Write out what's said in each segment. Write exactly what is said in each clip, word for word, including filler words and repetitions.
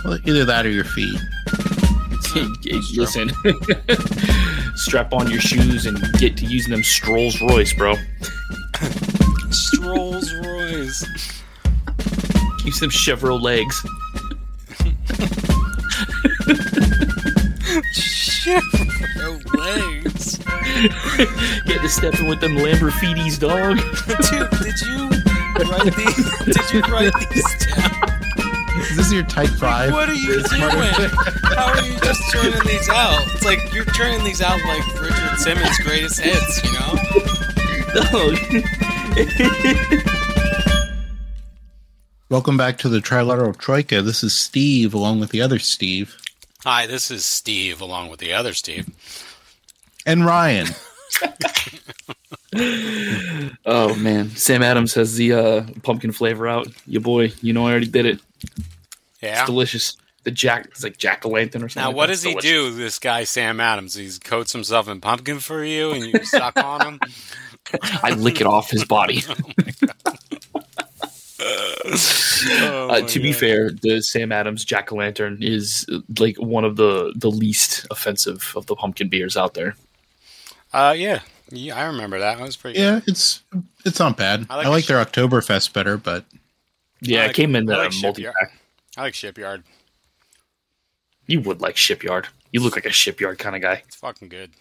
Either that or your feet. Listen, strap on your shoes and get to using them Rolls Royce, bro. Rolls Royce. Use them Chevrolet legs. Chevrolet legs. Get to stepping with them Lamborghinis, dog. Dude, did you write these? Did you write these down? Is this your type five? What are you doing? How are you just churning these out? It's like you're churning these out like Richard Simmons' greatest hits, you know? Welcome back to the Trilateral Troika. This is Steve, along with the other Steve. Hi, this is Steve, along with the other Steve. And Ryan. Oh, man. Sam Adams has the uh, pumpkin flavor out. Your boy, you know I already did it. Yeah. It's delicious. The jack, it's like jack-o'-lantern or something. Now, like what that. does he delicious. do, this guy Sam Adams? He coats himself in pumpkin for you and you suck on him? I lick it off his body. Oh, my God. Oh uh, to God. be fair, the Sam Adams jack-o'-lantern is like one of the, the least offensive of the pumpkin beers out there. Uh, yeah. yeah, I remember that. That was pretty good. Yeah, it's it's not bad. I I like like, the their Oktoberfest better, but Yeah, I it like- came in the I like Shipyard. multi-pack. I like Shipyard. You would like Shipyard. You look like a Shipyard kind of guy. It's fucking good.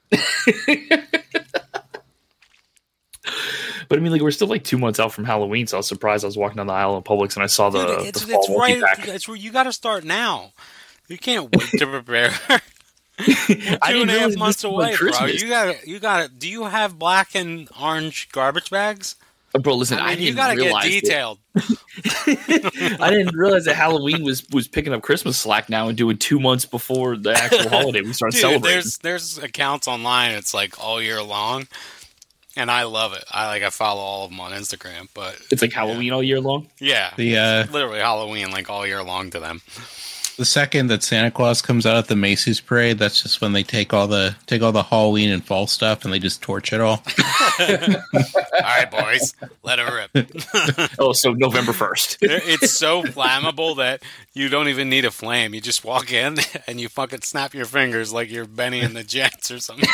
But I mean, like, we're still like two months out from Halloween, so I was surprised. I was walking down the aisle in Publix and I saw the, Dude, it's, the fall it's right. multi-pack. It's where you got to start now. You can't wait to prepare. I Two didn't and a half realize months this was away, bro. Christmas. You got you got to Do you have black and orange garbage bags? Uh, Bro, listen, I, I mean, didn't you got to get realize it. detailed. I didn't realize that Halloween was, was picking up Christmas slack now and doing two months before the actual holiday we started Dude, celebrating. there's there's accounts online. It's like all year long, and I love it. I like I follow all of them on Instagram. But It's like Halloween all year long. yeah, the uh, literally Halloween like all year long to them. the second that Santa Claus comes out at the Macy's parade, that's just when they take all the take all the Halloween and fall stuff and they just torch it all. All right, boys, let it rip. Oh, so November first. It's so flammable that you don't even need a flame. You just walk in and you fucking snap your fingers like you're Benny and the Jets or something.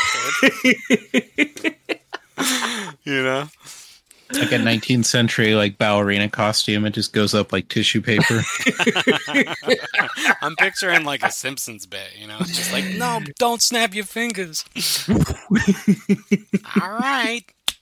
You know? It's like a nineteenth century like ballerina costume. It just goes up like tissue paper. I'm picturing like a Simpsons bit, you know? It's just like, no, don't snap your fingers. All right.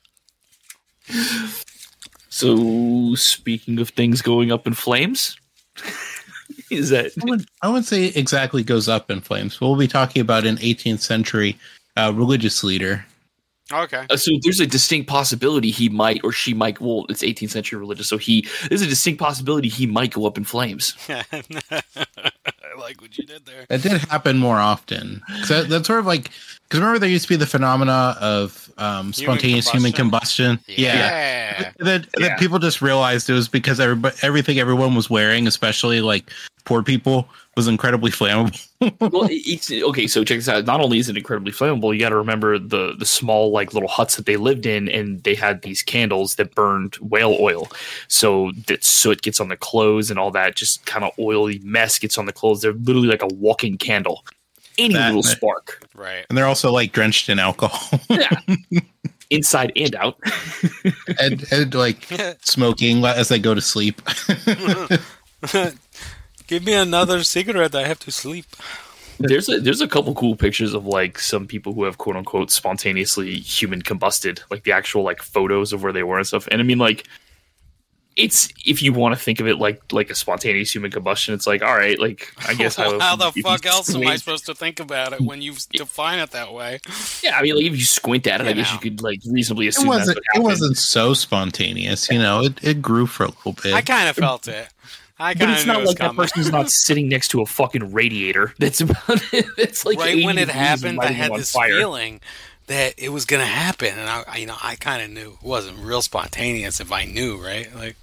So, speaking of things going up in flames, is that I wouldn't, I wouldn't say exactly goes up in flames. We'll be talking about an eighteenth century uh, religious leader. Okay. uh, so? There's a distinct possibility he might, or she might. Well, it's eighteenth century religious, so he. There's a distinct possibility he might go up in flames. I like what you did there. That did happen more often. 'Cause That, that's sort of like, because remember there used to be the phenomena of um, spontaneous human combustion. Yeah. That, Yeah. that people just realized it was because everybody, everything everyone was wearing, especially like poor people, was incredibly flammable. Well, it- it's okay. So check this out. Not only is it incredibly flammable, you got to remember the the small like little huts that they lived in, and they had these candles that burned whale oil. So that soot gets on the clothes, and all that just kind of oily mess gets on the clothes. They're literally like a walking candle. Any That- little spark, Right. And they're also like drenched in alcohol inside and out. and, and like smoking as they go to sleep. Give me another cigarette. I have to sleep. There's a there's a couple cool pictures of like some people who have quote unquote spontaneously human combusted, like the actual like photos of where they were and stuff. And I mean, like, it's if you want to think of it like like a spontaneous human combustion, it's like all right, like I guess how, how, the if you fuck else am I squint- supposed to think about it when you define it that way? Yeah, I mean, like if you squint at it, I You guess know. you could like reasonably It assume that's wasn't. what It happened. wasn't so spontaneous. You know, it, it grew for a little bit. I kind of felt it. I But kind it's of knew not it was like that coming. person's not sitting next to a fucking radiator. That's about it. It's like Right when eighty it degrees and happened, I lighting had them on this fire. feeling that it was gonna happen, and I, I- you know, I kind of knew it wasn't real spontaneous if I knew, right? Like,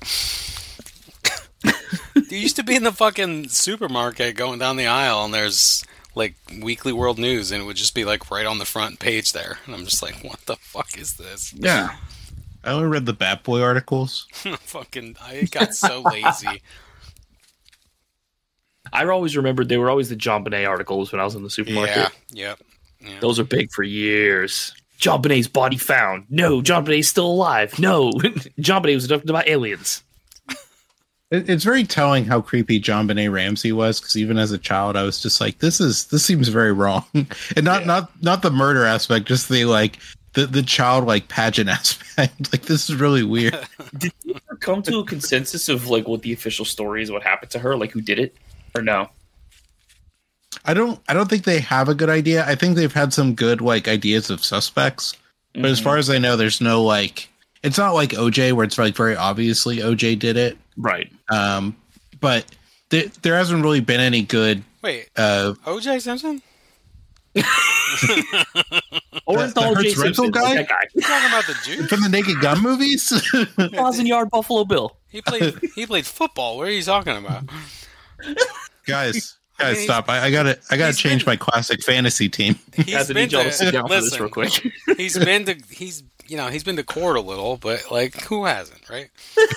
you used to be in the fucking supermarket going down the aisle, and there's like Weekly World News, and it would just be like right on the front page there, and I'm just like, what the fuck is this? Yeah. I only read the Bat Boy articles. Fucking, I got so lazy. I always remembered they were always the John Bonet articles when I was in the supermarket. Yeah, yep. Yeah. Those are big for years. John Bonet's body found. No, John Bonet's still alive. No, John Bonet was abducted by aliens. It, it's very telling how creepy John Benet Ramsey was, because even as a child, I was just like, "This is this seems very wrong," and not yeah. not not the murder aspect, just the like the the child like pageant aspect. Like, this is really weird. Did you ever come to a consensus of like what the official story is, what happened to her, like who did it, or no? I don't. I don't think they have a good idea. I think they've had some good like ideas of suspects, but mm-hmm. as far as I know, there's no like. It's not like O J where it's like very obviously O J did it, right? Um, but th- there hasn't really been any good. Wait, uh, O J Simpson? Or the, the O J Simpson guy? That guy? You talking about the Jew from the Naked Gun movies? Thousand Yard Buffalo Bill. He played. He played football. What are you talking about, guys? Guys, I mean, stop! I, I gotta, I gotta change been, my classic fantasy team. He's been to, to sit down listen, for this real quick. he's been to, he's, you know, he's been to court a little, but like, who hasn't, right?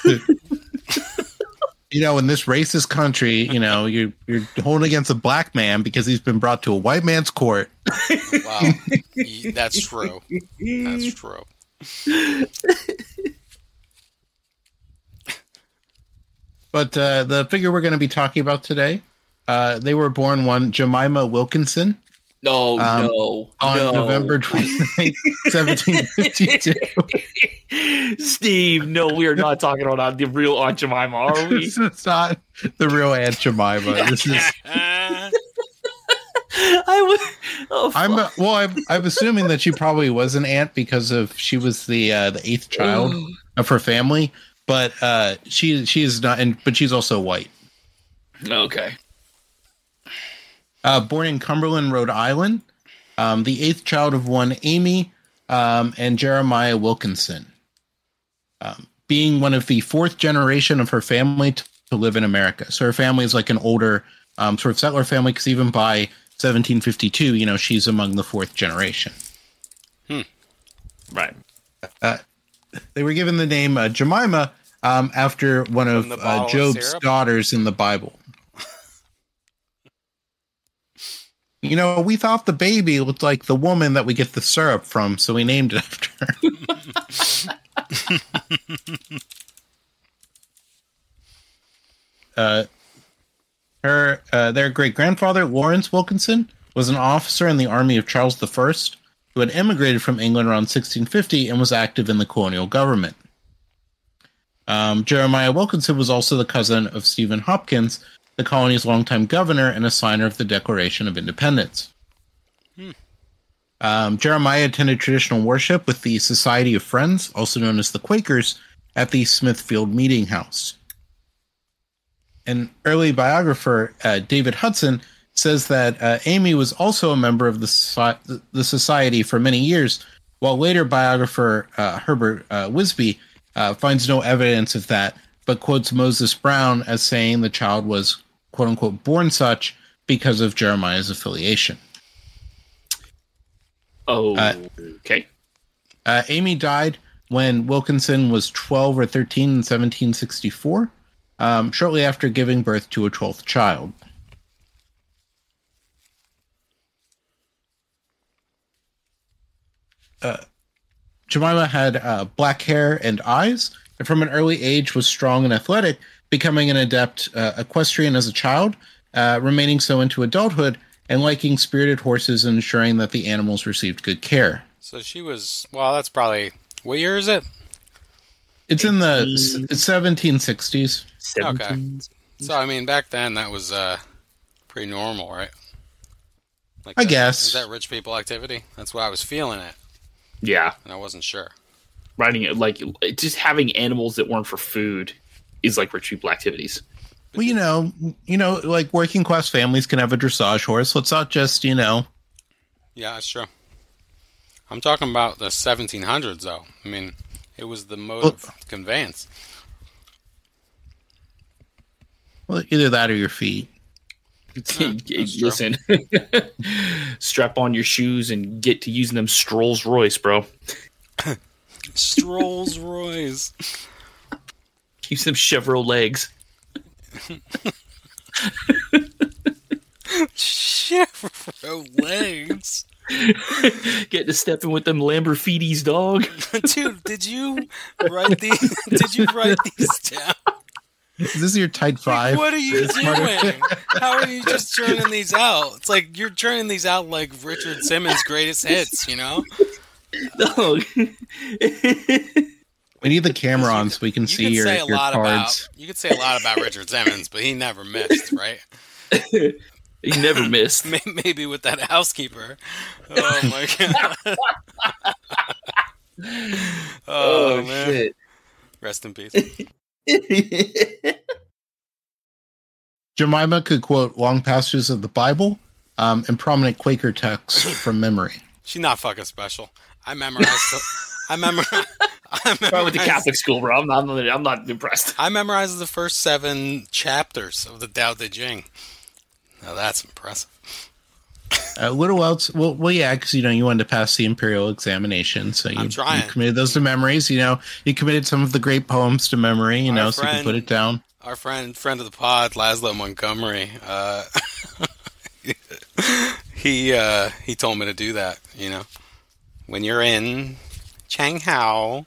You know, in this racist country, you know, you're you're holding against a black man because he's been brought to a white man's court. Wow, that's true. That's true. But uh, the figure we're going to be talking about today. Uh, they were born one Jemima Wilkinson. No, um, no, on no. November twenty-ninth, seventeen fifty-two. Steve, no, we are not talking about the real Aunt Jemima, are we? This is not the real Aunt Jemima. This is. I would. Oh, I'm well. I'm, I'm assuming that she probably was an aunt because of she was the uh, the eighth child of her family, but uh, she she is not, and but she's also white. Okay. Uh, born in Cumberland, Rhode Island, um, the eighth child of one Amy um, and Jeremiah Wilkinson, um, being one of the fourth generation of her family to, to live in America. So her family is like an older um, sort of settler family, because even by seventeen fifty-two, you know, she's among the fourth generation. Hmm. Right. Uh, they were given the name uh, Jemima um, after one of uh, Job's of daughters in the Bible. You know, we thought the baby looked like the woman that we get the syrup from, so we named it after her. uh, her uh, their great-grandfather, Lawrence Wilkinson, was an officer in the army of Charles the First, who had emigrated from England around sixteen fifty and was active in the colonial government. Um, Jeremiah Wilkinson was also the cousin of Stephen Hopkins, the colony's longtime governor and a signer of the Declaration of Independence. Hmm. Um, Jeremiah attended traditional worship with the Society of Friends, also known as the Quakers, at the Smithfield Meeting House. An early biographer, uh, David Hudson, says that uh, Amy was also a member of the, the society for many years, while later biographer uh, Herbert uh, Wisby uh, finds no evidence of that, but quotes Moses Brown as saying the child was, quote-unquote, born such because of Jeremiah's affiliation. Oh, uh, okay. Uh, Amy died when Wilkinson was twelve or thirteen in seventeen sixty-four, um, shortly after giving birth to a twelfth child. Uh, Jemima had uh, black hair and eyes, and from an early age was strong and athletic, becoming an adept uh, equestrian as a child, uh, remaining so into adulthood, and liking spirited horses and ensuring that the animals received good care. So she was, well, that's probably, what year is it? It's in the it's seventeen sixties. Okay. So, I mean, back then, that was uh, pretty normal, right? Like I that, guess. Is that rich people activity? That's why I was feeling it. Yeah. And I wasn't sure. Riding it, like, just having animals that weren't for food is like rich people activities. Well, you know, you know, like working class families can have a dressage horse. Let's not just, you know. Yeah, that's true. I'm talking about the seventeen hundreds, though. I mean, it was the mode well, of conveyance. Well, either that or your feet. Yeah, listen, strap on your shoes and get to using them Strolls Royce, bro. Strolls Royce. Use them Chevrolet legs. Chevrolet. Getting to step in with them Lamborghinis, dog. Dude, did you write these? Did you write these down? Is this your Type five? What are you doing? How are you just churning these out? It's like you're churning these out like Richard Simmons' greatest hits, you know? Dog. We need the camera on so we can You see could your, say a your lot cards. about you could say a lot about Richard Simmons, but he never missed, right? He never missed. May- Maybe with that housekeeper. Oh my god. oh, Oh, man. shit. Rest in peace. Jemima could quote long passages of the Bible um, and prominent Quaker texts from memory. She's not fucking special. I memorized. The, I memor. I I went to memorized. Catholic school, bro. I'm not. I'm not impressed. I memorized the first seven chapters of the Tao Te Ching. Now that's impressive. Uh, what else? Well, well, yeah, because you know you wanted to pass the imperial examination, so you, I'm trying. you committed those to memories. You know, you committed some of the great poems to memory. You Our know, so you friend- can put it down. Our friend, friend of the pod, Laszlo Montgomery. Uh, he uh, he told me to do that. You know, when you're in Changhao.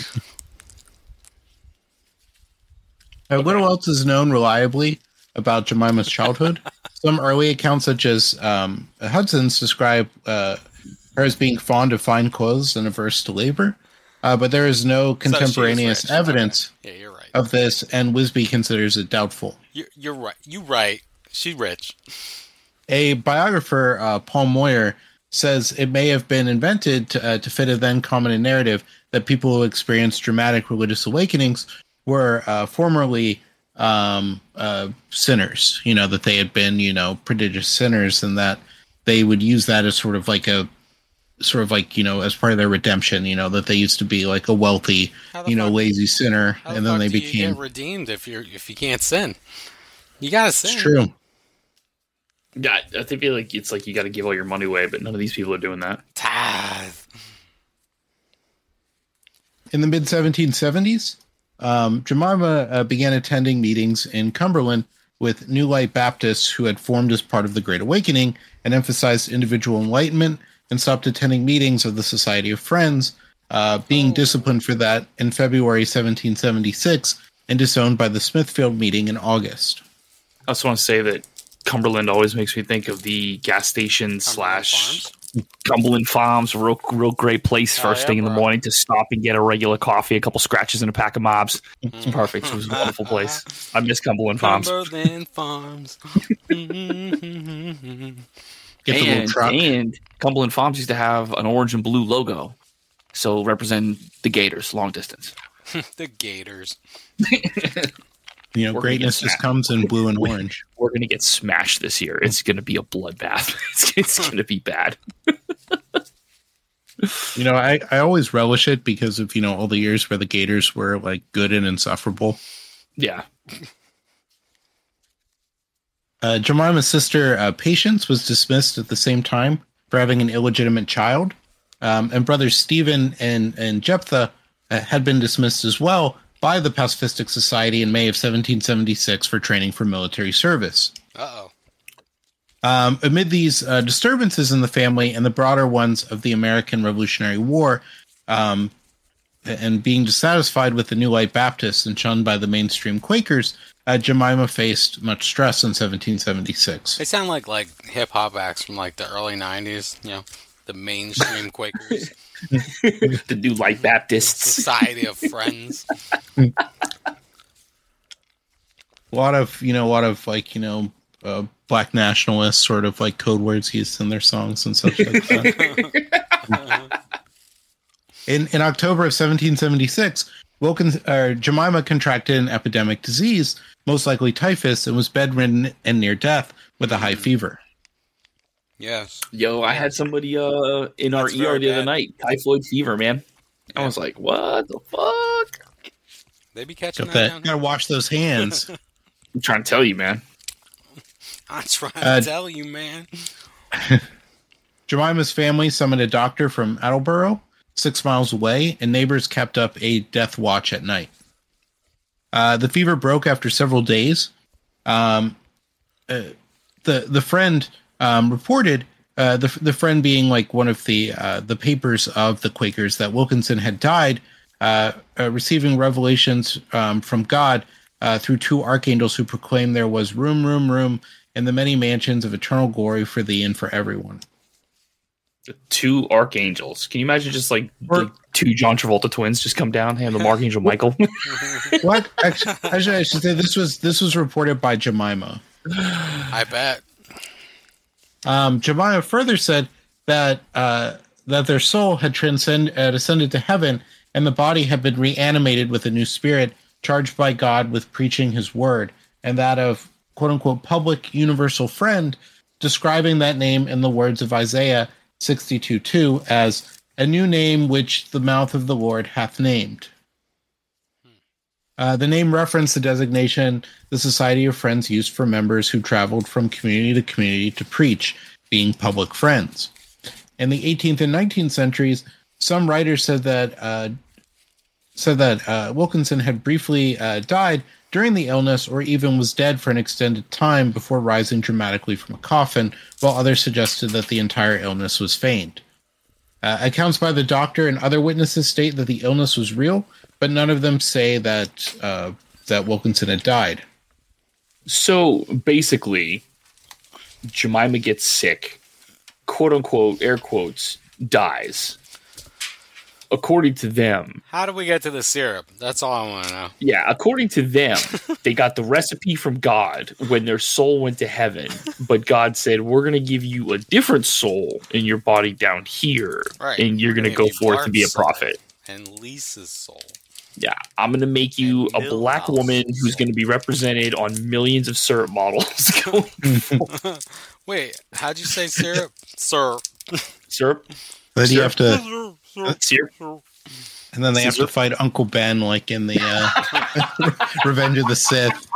Uh, What else is known reliably about Jemima's childhood? Some early accounts, such as um, Hudson's, describe uh, her as being fond of fine clothes and averse to labor, uh, but there is no contemporaneous rich. evidence Yeah, you're right. of this, and Wisby considers it doubtful. You're, you're right. You right. She's rich. A biographer, uh, Paul Moyer, says it may have been invented to, uh, to fit a then common narrative that people who experienced dramatic religious awakenings were uh, formerly um, uh, sinners, you know, that they had been, you know, prodigious sinners, and that they would use that as sort of like a, sort of like, you know, as part of their redemption, you know, that they used to be like a wealthy, How the you know, fuck- lazy sinner, How the and then fuck they do you became, get redeemed if you're if you can't sin? You gotta sin. it's true. Yeah, I think feel like it's like you got to give all your money away, but none of these people are doing that. Tithe. In the mid seventeen seventies, um, Jemima uh, began attending meetings in Cumberland with New Light Baptists who had formed as part of the Great Awakening and emphasized individual enlightenment, and stopped attending meetings of the Society of Friends, uh, being Oh. disciplined for that in February seventeen seventy-six and disowned by the Smithfield meeting in August. I just want to say that Cumberland always makes me think of the gas station slash Farms? Cumberland Farms. Real, real great place. Hell First yeah, thing in the bro. morning to stop and get a regular coffee, a couple scratches, and a pack of mobs. It's perfect. It was a wonderful place. I miss Cumberland Farms. Cumberland Farms. Get the little And, truck. and Cumberland Farms used to have an orange and blue logo, so represent the Gators, long distance. The Gators. You know, We're gonna greatness get just that. comes in blue and orange. We're gonna get smashed this year. It's gonna be a bloodbath. It's, it's gonna be bad. You know, I, I always relish it because of, you know, all the years where the Gators were like good and insufferable. Yeah. Uh, Jemima's sister, uh, Patience, was dismissed at the same time for having an illegitimate child. Um, and brothers Stephen and, and Jephthah uh, had been dismissed as well by the Pacifistic Society in May of seventeen seventy-six for training for military service. Uh-oh. Um, amid these uh, disturbances in the family and the broader ones of the American Revolutionary War, um, and being dissatisfied with the New Light Baptists and shunned by the mainstream Quakers, uh, Jemima faced much stress in seventeen seventy-six. They sound like like hip hop acts from like the early nineties, you know, the mainstream Quakers, The New Light Baptists. Society of Friends. A lot of, you know, a lot of like, you know, uh, black nationalists sort of like code words used in their songs and such like that. In in October of seventeen seventy-six, Wilkins or Jemima contracted an epidemic disease, most likely typhus, and was bedridden and near death with a high fever. Yes. Yo, I had somebody uh in our That's E R very the other bad. night, typhoid fever, man. I was like, what the fuck? They be catching Got that that. down Gotta here. wash those hands. I'm trying to tell you, man. I'm trying Uh, to tell you, man. Jemima's family summoned a doctor from Attleboro, six miles away, and neighbors kept up a death watch at night. Uh, the fever broke after several days. Um, uh, the the friend um, reported uh, the the friend being like one of the uh, the papers of the Quakers that Wilkinson had died, uh, uh, receiving revelations um, from God uh, through two archangels who proclaimed there was room, room, room in the many mansions of eternal glory for thee and for everyone. Two archangels. Can you imagine just like Or, the two John Travolta twins just come down, hand them Archangel Michael? what? Actually, actually, I should say this was this was reported by Jemima. I bet. Um, Jemima further said that uh, that their soul had transcend uh, ascended to heaven, and the body had been reanimated with a new spirit, charged by God with preaching His word, and that of "quote unquote" public universal friend, describing that name in the words of Isaiah sixty-two two as a new name which the mouth of the Lord hath named. Uh, the name referenced the designation the Society of Friends used for members who traveled from community to community to preach, being public friends. In the eighteenth and nineteenth centuries, some writers said that uh, said that uh, Wilkinson had briefly uh, died during the illness, or even was dead for an extended time before rising dramatically from a coffin, while others suggested that the entire illness was feigned. Uh, accounts by the doctor and other witnesses state that the illness was real, but none of them say that uh, that Wilkinson had died. So basically, Jemima gets sick, quote unquote, air quotes, dies. According to them. How do we get to the syrup? That's all I want to know. Yeah, according to them, they got the recipe from God when their soul went to heaven. But God said, we're going to give you a different soul in your body down here. Right. And you're going to go forth and be a prophet. And Lisa's soul. Yeah, I'm going to make you and a black woman who's going to be represented on millions of syrup models. Wait, how'd you say syrup? Syrup. Syrup? Then you have to... Syrup. And then they have to fight Uncle Ben, like in the uh, Revenge of the Sith.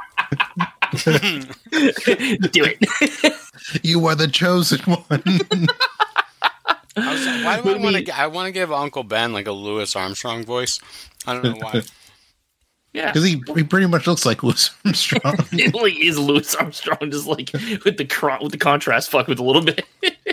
Do it. You are the chosen one. I was like, why do I want to? I want to give Uncle Ben like a Louis Armstrong voice. I don't know why. Yeah, because he he pretty much looks like Louis Armstrong. It like is Louis Armstrong, just like with the with the contrast, fuck with a little bit.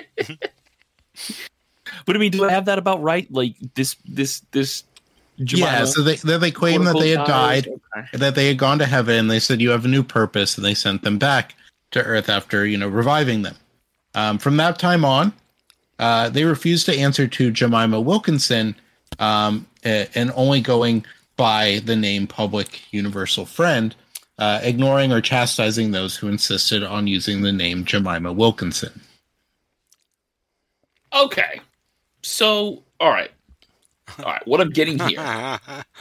But I mean, do I have that about right? Like this, this, this. Jemima, yeah. So they they, they claimed that they had died, okay. that they had gone to heaven, and they said you have a new purpose, and they sent them back to Earth after you know reviving them. Um, from that time on, uh, they refused to answer to Jemima Wilkinson, um, and only going by the name Public Universal Friend, uh, ignoring or chastising those who insisted on using the name Jemima Wilkinson. Okay. So, all right, all right. What I'm getting here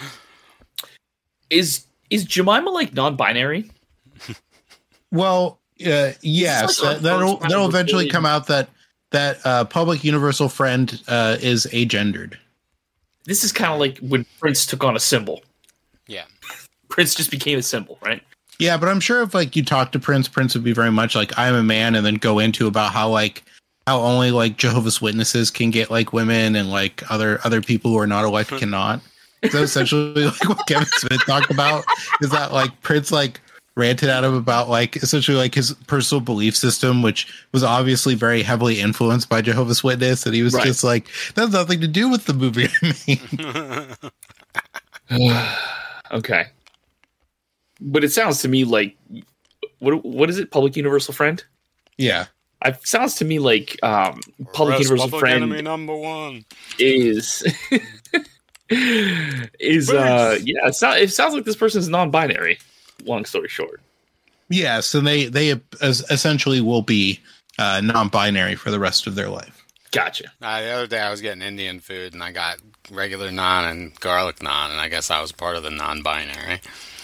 is is Jemima like non-binary? Well, uh, yes, like that, that'll that'll eventually come out that that uh, Public Universal Friend uh, is agendered. This is kind of like when Prince took on a symbol. Yeah, Prince just became a symbol, right? Yeah, but I'm sure if like you talk to Prince, Prince would be very much like I'm a man, and then go into about how like. How only like Jehovah's Witnesses can get like women and like other other people who are not elect cannot. So essentially like what Kevin Smith talked about is that like Prince like ranted at him about like essentially like his personal belief system, which was obviously very heavily influenced by Jehovah's Witness, and he was right. just like, that has nothing to do with the movie I made. Okay. But it sounds to me like what what is it? Public Universal Friend? Yeah. It sounds to me like um, Public Arrest Universal public Friend enemy number one is is uh yeah. It, so, it sounds like this person is non-binary. Long story short, yes, and they they essentially will be uh, non-binary for the rest of their life. Gotcha. Uh, the other day I was getting Indian food and I got regular naan and garlic naan, and I guess I was part of the non-binary.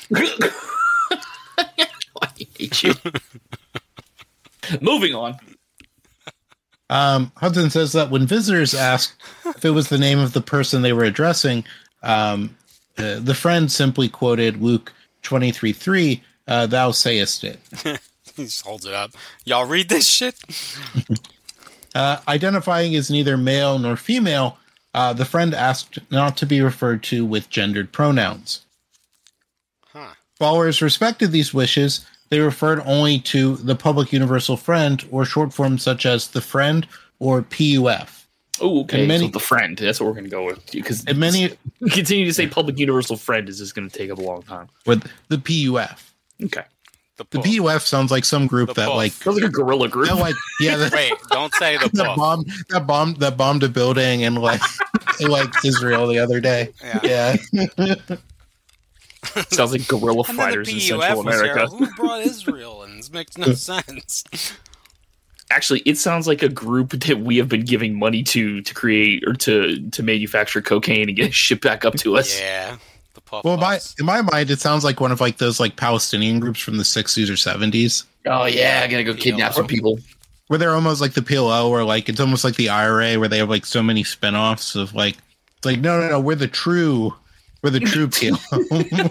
I hate you. Moving on. Um, Hudson says that when visitors asked if it was the name of the person they were addressing, um, uh, the friend simply quoted Luke twenty-three three, uh, thou sayest it. He just holds it up. Y'all read this shit? uh, identifying as neither male nor female, uh, the friend asked not to be referred to with gendered pronouns. Huh. Followers respected these wishes, they referred only to the public universal friend or short forms such as the friend or P U F. Oh, okay. Many, so the friend. That's what we're going to go with. Because many continue to say public universal friend is just going to take up a long time. With the P U F. Okay. The, the P U F sounds like some group the that puff. like sounds like a guerrilla group. That, like yeah. That, Wait, don't say the that puff. bomb. That bomb. That bombed a building in like in like Israel the other day. Yeah. yeah. Sounds like guerrilla And then fighters the in P U F Central was America. there. Who brought Israel? And this makes no sense. Actually, it sounds like a group that we have been giving money to to create or to to manufacture cocaine and get it shipped back up to us. Yeah. The puff Well, my, puffs. in my mind, it sounds like one of like those like Palestinian groups from the sixties or seventies, Oh yeah, I gotta go kidnap some people. where they're almost like the P L O, or like it's almost like the I R A, where they have like so many spinoffs of like, it's like no, no, no, we're the true, we're the true P L O.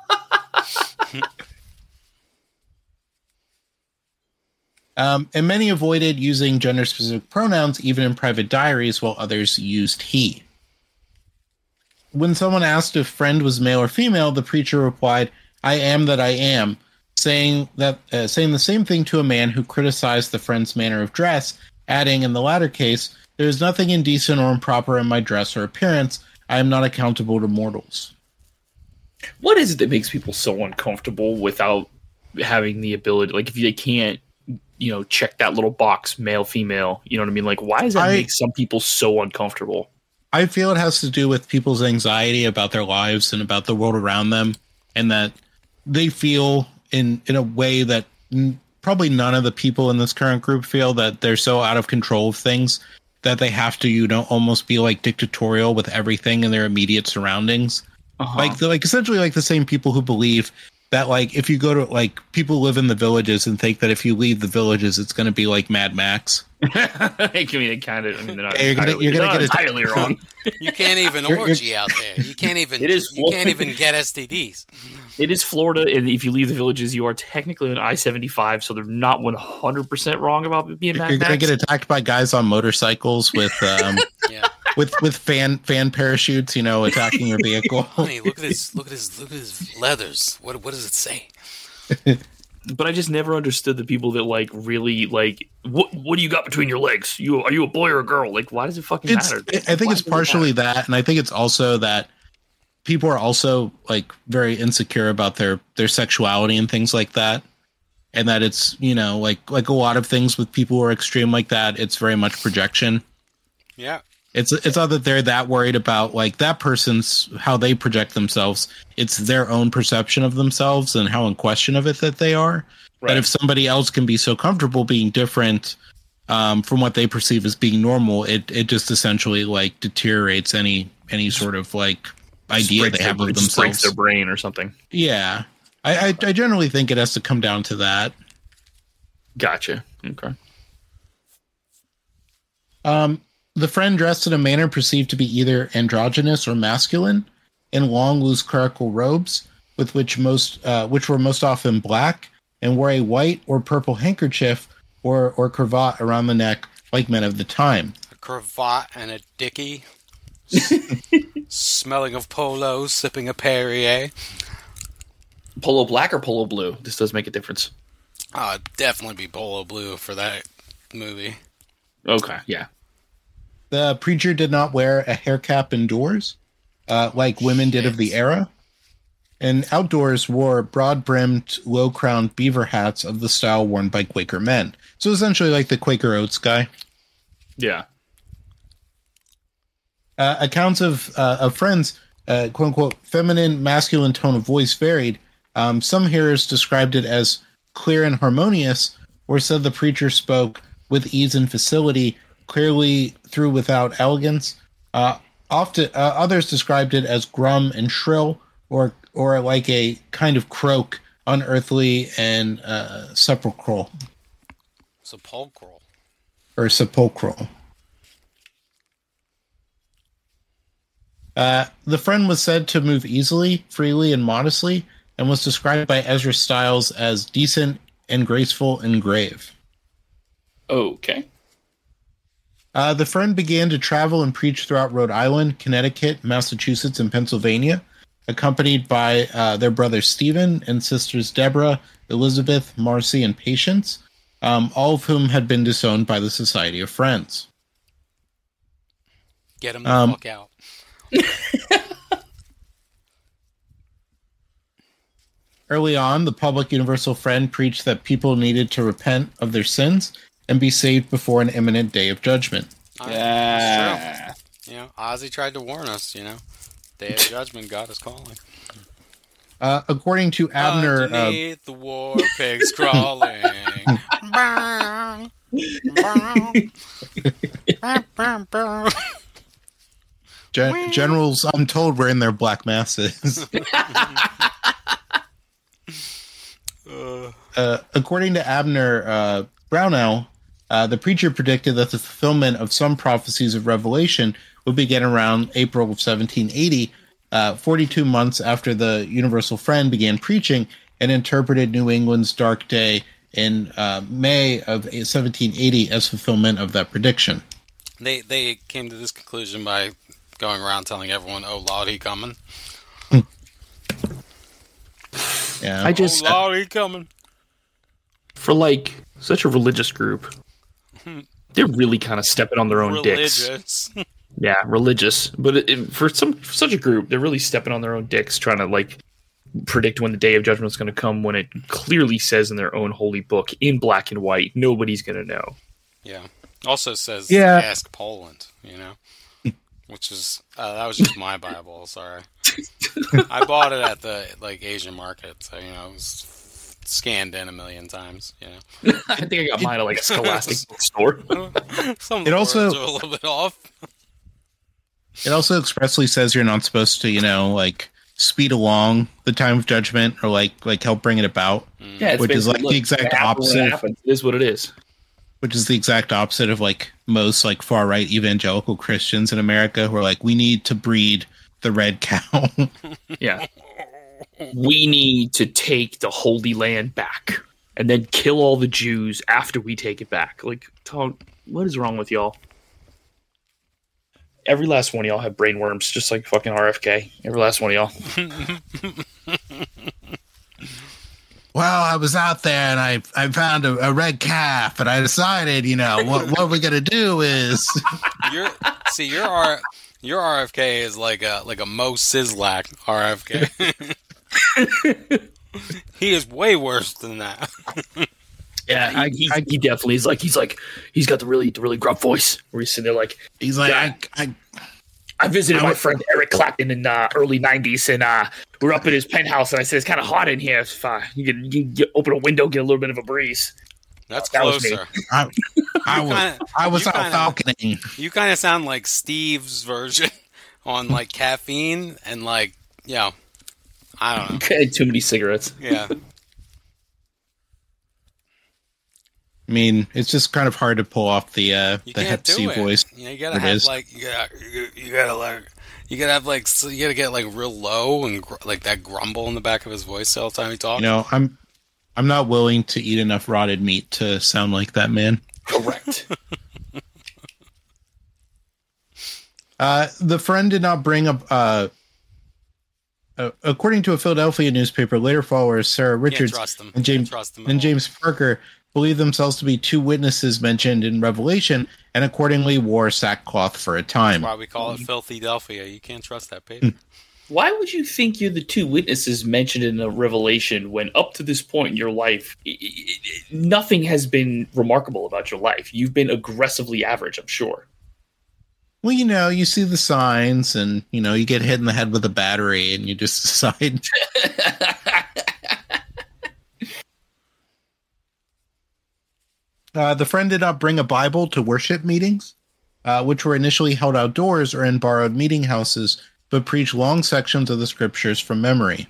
Um, and many avoided using gender-specific pronouns even in private diaries, while others used he. When someone asked if friend was male or female, the preacher replied, "I am that I am," saying that uh, saying the same thing to a man who criticized the friend's manner of dress, adding, in the latter case, "There is nothing indecent or improper in my dress or appearance. I am not accountable to mortals." What is it that makes people so uncomfortable without having the ability? Like, if they can't, you know, check that little box, male, female, you know what I mean? Like, why does that I, make some people so uncomfortable? I feel it has to do with people's anxiety about their lives and about the world around them, and that they feel in, in a way that n- probably none of the people in this current group feel, that they're so out of control of things that they have to, you know, almost be like dictatorial with everything in their immediate surroundings. Uh-huh. Like, they're like essentially like the same people who believe that, like, if you go to, like, people live in the villages and think that if you leave the villages, it's going to be like Mad Max. I mean, it kind of. I mean, they're not Yeah, you're gonna- entirely, you're gonna they're get not a- entirely wrong. You can't even You're- orgy out there. You can't even. It is You can't even get S T Ds. It is Florida, and if you leave the villages, you are technically on I seventy-five, so they're not one hundred percent wrong about it being You're Mad going to Max. get attacked by guys on motorcycles with um, Yeah. with with fan fan parachutes, you know, attacking your vehicle. Honey, look at his. Look at his. Look at his leathers. What? What does it say? But I just never understood the people that like really like what what do you got between your legs? You are you a boy or a girl? Like, why does it fucking It's, matter? I think Why it's does it partially matter? that, and I think it's also that people are also like very insecure about their their sexuality and things like that, and that it's, you know, like like a lot of things with people who are extreme like that, it's very much projection. Yeah. It's it's not that they're that worried about like that person's how they project themselves. It's their own perception of themselves and how in question of it that they are. Right. That if somebody else can be so comfortable being different um, from what they perceive as being normal, it it just essentially like deteriorates any any sort of like idea Breaks they have their- of it just breaks themselves. their brain or something. Yeah, I, I I generally think it has to come down to that. Gotcha. Okay. Um, the friend dressed in a manner perceived to be either androgynous or masculine, in long, loose clerical robes, with which most, uh, which were most often black, and wore a white or purple handkerchief or or cravat around the neck, like men of the time. A cravat and a dickie. Smelling of polo, sipping a Perrier. Polo black or polo blue? This does make a difference. Oh, it'd definitely be polo blue for that movie. Okay. Yeah. The preacher did not wear a hair cap indoors, uh, like women did of the era, and outdoors wore broad-brimmed, low-crowned beaver hats of the style worn by Quaker men. So essentially like the Quaker Oats guy. Yeah. Uh, accounts of uh, of friends, uh, quote unquote, feminine, masculine tone of voice varied. Um, some hearers described it as clear and harmonious, or said the preacher spoke with ease and facility, clearly through without elegance. Uh, often, uh, others described it as grum and shrill, or or like a kind of croak, unearthly and uh, sepulchral Sepulchral. or sepulchral. Uh, the friend was said to move easily, freely, and modestly, and was described by Ezra Stiles as decent and graceful and grave. Okay. Uh, the friend began to travel and preach throughout Rhode Island, Connecticut, Massachusetts, and Pennsylvania, accompanied by uh, their brother Stephen and sisters Deborah, Elizabeth, Marcy, and Patience, um, all of whom had been disowned by the Society of Friends. Get them the Um, fuck out. Early on, the public universal friend preached that people needed to repent of their sins and be saved before an imminent day of judgment. All right, Yeah. that's true. You know, Ozzy tried to warn us, you know. Day of judgment, God is calling. Uh, according to Abner, uh, Underneath the war pigs crawling. Bang, bang, bang, bang, bang. gen- generals untold were in their black masses. Uh, Uh, according to Abner uh, Brownell, uh, the preacher predicted that the fulfillment of some prophecies of Revelation would begin around April of seventeen eighty, uh, forty-two months after the Universal Friend began preaching and interpreted New England's dark day in uh, May of seventeen eighty as fulfillment of that prediction. they they came to this conclusion by going around telling everyone, "Oh Lord, he coming! Yeah, I just oh Lord, he coming!" for like such a religious group, they're really kind of stepping on their own dicks. Religious. Yeah, religious, but it, it- for some for such a group, they're really stepping on their own dicks, trying to like predict when the day of judgment is going to come, when it clearly says in their own holy book in black and white, nobody's going to know. Yeah. Also says, Yeah. ask Poland, you know? Which is, uh, that was just my Bible, sorry. I bought it at the, like, Asian market, so, you know, it was scanned in a million times, you know? I think I got mine at like a Scholastic store. Some of It the also- words are a little bit off. it also expressly says you're not supposed to, you know, like speed along the time of judgment or like like help bring it about, Yeah, it's which is basically, like the exact it happens when it opposite. happens. It is what it is. Which is the exact opposite of like most like far right evangelical Christians in America, who are like, we need to breed the red cow. Yeah. We need to take the Holy Land back and then kill all the Jews after we take it back. Like, Tom, what is wrong with y'all? Every last one of y'all have brainworms, just like fucking R F K. Every last one of y'all. Well, I was out there and I I found a, a red calf, and I decided, you know, what what we're gonna do is Your, see, your R, your R F K is like a, like a Mo Sizlak R F K. He is way worse than that. Yeah, I, he, he definitely is like, he's like, he's got the really, the really gruff voice where he's sitting there like, he's like, Yeah. I, I I visited I my would- friend Eric Clapton in the uh, early nineties, and uh, we were up at his penthouse, and I said, it's kind of hot in here. If uh, you can, you can get, open a window, get a little bit of a breeze. That's That was me. closer. I, I was kinda- I was you out kinda- falconing. You kind of sound like Steve's version on like caffeine and like, yeah, I don't know. Okay, too many cigarettes. Yeah. I mean, it's just kind of hard to pull off the uh, You the can't Hep do C it. voice. You know, you gotta It have is. like you gotta you, you gotta like you gotta have like so you gotta get like real low and gr- like that grumble in the back of his voice all the time he talks. You know, I'm I'm not willing to eat enough rotted meat to sound like that man. Correct. Uh, the friend did not bring up. Uh, uh, according to a Philadelphia newspaper, later followers Sarah Can't Richards trust him. and James Can't trust him at and all. James Parker believed themselves to be two witnesses mentioned in Revelation, and accordingly wore sackcloth for a time. That's why we call it Filthy Delphia. You can't trust that paper. Why would you think you're the two witnesses mentioned in the Revelation when up to this point in your life, i- i- i- nothing has been remarkable about your life? You've been aggressively average, I'm sure. Well, you know, you see the signs, and you know, you get hit in the head with a battery, and you just decide. Uh, the friend did not bring a Bible to worship meetings, uh, which were initially held outdoors or in borrowed meeting houses, but preached long sections of the scriptures from memory.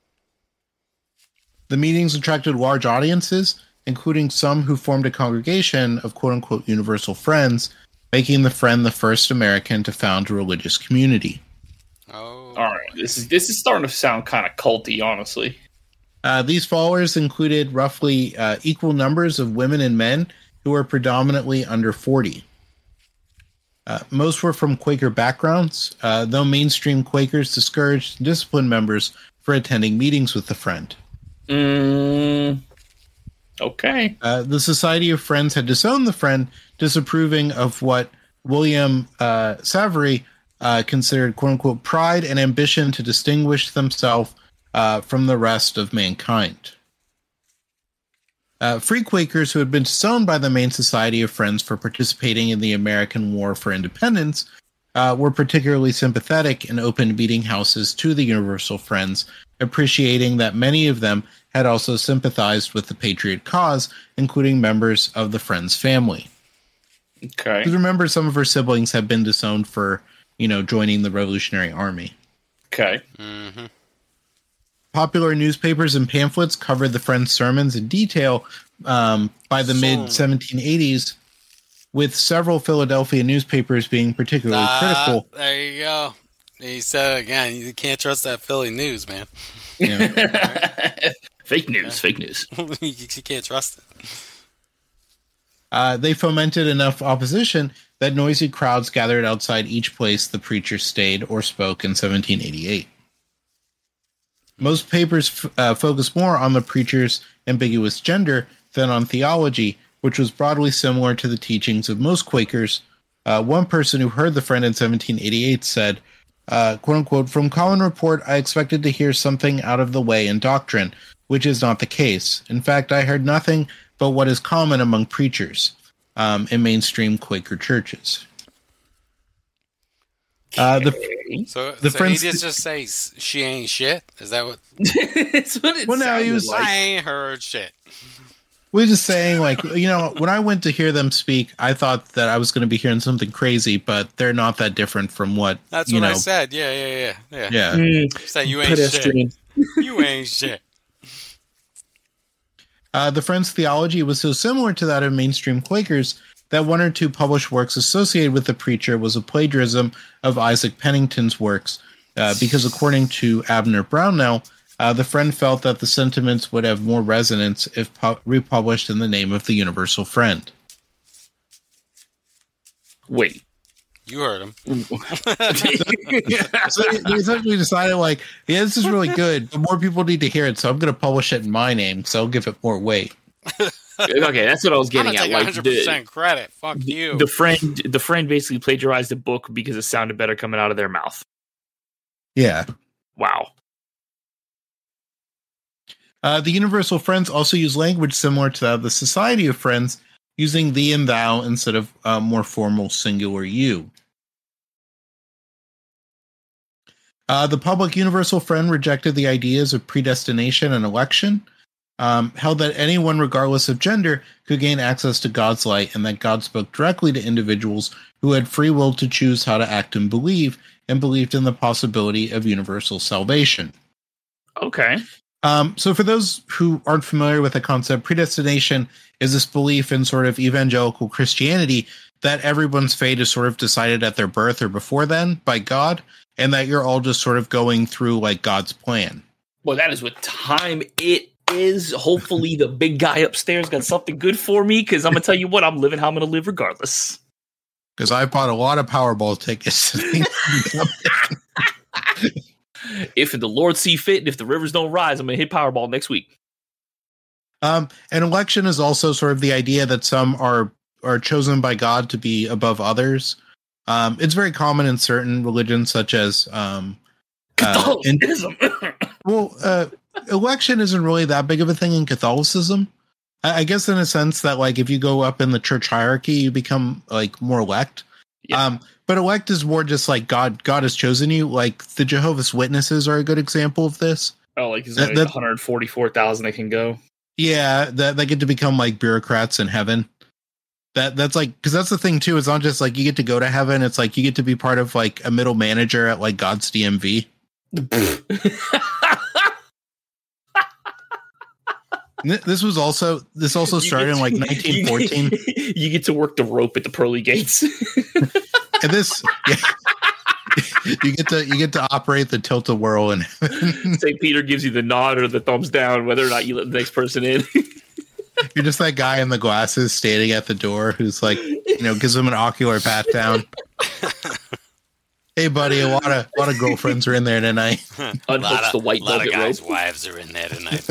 The meetings attracted large audiences, including some who formed a congregation of quote-unquote universal friends, making the friend the first American to found a religious community. Oh, All right, this is this is starting to sound kind of culty, honestly. Uh, these followers included roughly uh, equal numbers of women and men who were predominantly under forty. Uh, most were from Quaker backgrounds, uh, though mainstream Quakers discouraged and disciplined members for attending meetings with the Friend. Mm, okay. Uh, the Society of Friends had disowned the Friend, disapproving of what William uh, Savary uh, considered quote-unquote pride and ambition to distinguish themselves uh, from the rest of mankind. Uh, free Quakers who had been disowned by the main Society of Friends for participating in the American War for Independence uh, were particularly sympathetic and opened meeting houses to the Universal Friends, appreciating that many of them had also sympathized with the Patriot cause, including members of the Friends family. Okay. Because remember, some of her siblings had been disowned for, you know, joining the Revolutionary Army. Okay. Mm-hmm. Popular newspapers and pamphlets covered the Friends' sermons in detail um, by the mid seventeen eighties, with several Philadelphia newspapers being particularly Ah, critical. There you go. He said it again. You can't trust that Philly news, man. Yeah. Fake news. Fake news. You can't trust it. Uh, they fomented enough opposition that noisy crowds gathered outside each place the preacher stayed or spoke in seventeen eighty-eight. Most papers f- uh, focused more on the preacher's ambiguous gender than on theology, which was broadly similar to the teachings of most Quakers. Uh, one person who heard the Friend in seventeen eighty-eight said, uh, quote unquote, "From common report, I expected to hear something out of the way in doctrine, which is not the case. In fact, I heard nothing but what is common among preachers um, in mainstream Quaker churches." Uh, the So, The so Friends- he just just says she ain't shit. Is that what? It's what it Well, no, he sounded was- like. I ain't heard shit. We're just saying, like, you know, when I went to hear them speak, I thought that I was going to be hearing something crazy, but they're not that different from what, That's you what know, I said. Yeah, yeah, yeah, yeah. yeah. Mm, Say you ain't pedestrian. shit. You ain't shit. Uh, the Friends' theology was so similar to that of mainstream Quakers that one or two published works associated with the preacher was a plagiarism of Isaac Pennington's works, uh, because according to Abner Brownell, uh, the Friend felt that the sentiments would have more resonance if pu- republished in the name of the Universal Friend. Wait. You heard him. So they essentially decided, like, yeah, this is really good, but more people need to hear it, so I'm going to publish it in my name, so I'll give it more weight. Okay, that's what I was I'm getting gonna at. take Like one hundred percent the, credit. Fuck you. the friend, the friend basically plagiarized the book because it sounded better coming out of their mouth. Yeah. Wow. Uh, the Universal Friends also use language similar to that of the Society of Friends, using thee and thou instead of uh, more formal singular you. Uh, the public Universal Friend rejected the ideas of predestination and election, um, held that anyone, regardless of gender, could gain access to God's light, and that God spoke directly to individuals who had free will to choose how to act and believe, and believed in the possibility of universal salvation. Okay. Um, so for those who aren't familiar with the concept, predestination is this belief in sort of evangelical Christianity that everyone's fate is sort of decided at their birth or before then by God, and that you're all just sort of going through like God's plan. Well, that is what time it is. Hopefully the big guy upstairs got something good for me, because I'm going to tell you what, I'm living how I'm going to live regardless. Because I bought a lot of Powerball tickets. If the Lord see fit and if the rivers don't rise, I'm going to hit Powerball next week. Um, an election is also sort of the idea that some are are chosen by God to be above others. Um, it's very common in certain religions, such as um, uh, in, Catholicism. well, uh, election isn't really that big of a thing in Catholicism. I, I guess in a sense that, like, if you go up in the church hierarchy, you become like more elect. Yeah. Um, but elect is more just like God. God has chosen you. Like the Jehovah's Witnesses are a good example of this. Oh, like is That- there that- one hundred forty-four thousand that can go? Yeah, that they get to become like bureaucrats in heaven. That that's like, because that's the thing too. It's not just like you get to go to heaven. It's like you get to be part of like a middle manager at like God's D M V. Th- This was also this also You started get in like to- nineteen fourteen, You, you get to work the rope at the pearly gates. and this yeah, you get to you get to operate the tilt-a-whirl in heaven. Saint Peter gives you the nod or the thumbs down whether or not you let the next person in. You're just that guy in the glasses standing at the door who's like, you know, gives him an ocular pat down. Hey, buddy, a lot of a lot of girlfriends are in there tonight. Unhooks the white a lot of velvet guys' rope. wives are in there tonight.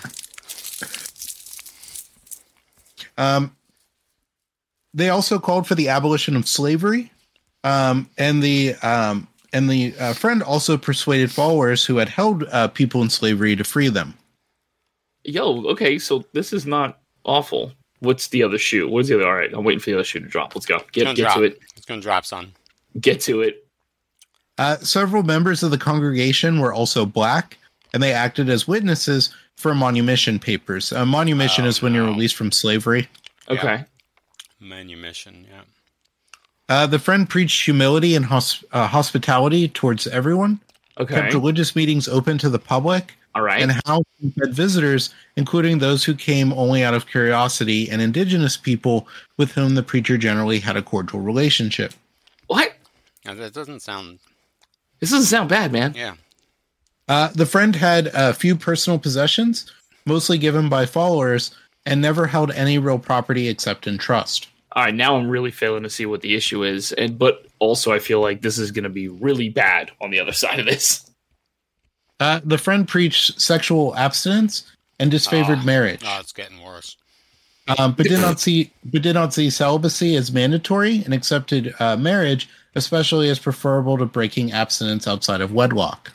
Um, they also called for the abolition of slavery, um, and the um, and the uh, friend also persuaded followers who had held uh, people in slavery to free them. Yo, okay, so this is not awful. What's the other shoe? What's the other? All right, I'm waiting for the other shoe to drop. Let's go. Get get drop. to it. It's gonna drop, son. Get to it. Uh, several members of the congregation were also black, and they acted as witnesses for manumission papers. A manumission Oh, is when you're no. released from slavery. Okay. Yeah. Manumission, yeah. Uh, the friend preached humility and hosp- uh, hospitality towards everyone, Okay. kept religious meetings open to the public, All right. and housed and fed visitors, including those who came only out of curiosity, and indigenous people with whom the preacher generally had a cordial relationship. What? Now, that doesn't sound. This doesn't sound bad, man. Yeah. Uh, the friend had a few personal possessions, mostly given by followers, and never held any real property except in trust. All right, now I'm really failing to see what the issue is, and but also I feel like this is going to be really bad on the other side of this. Uh, the friend preached sexual abstinence and disfavored Oh. marriage, Oh, it's getting worse. um, but did not see but did not see celibacy as mandatory and accepted uh, marriage, especially as preferable to breaking abstinence outside of wedlock.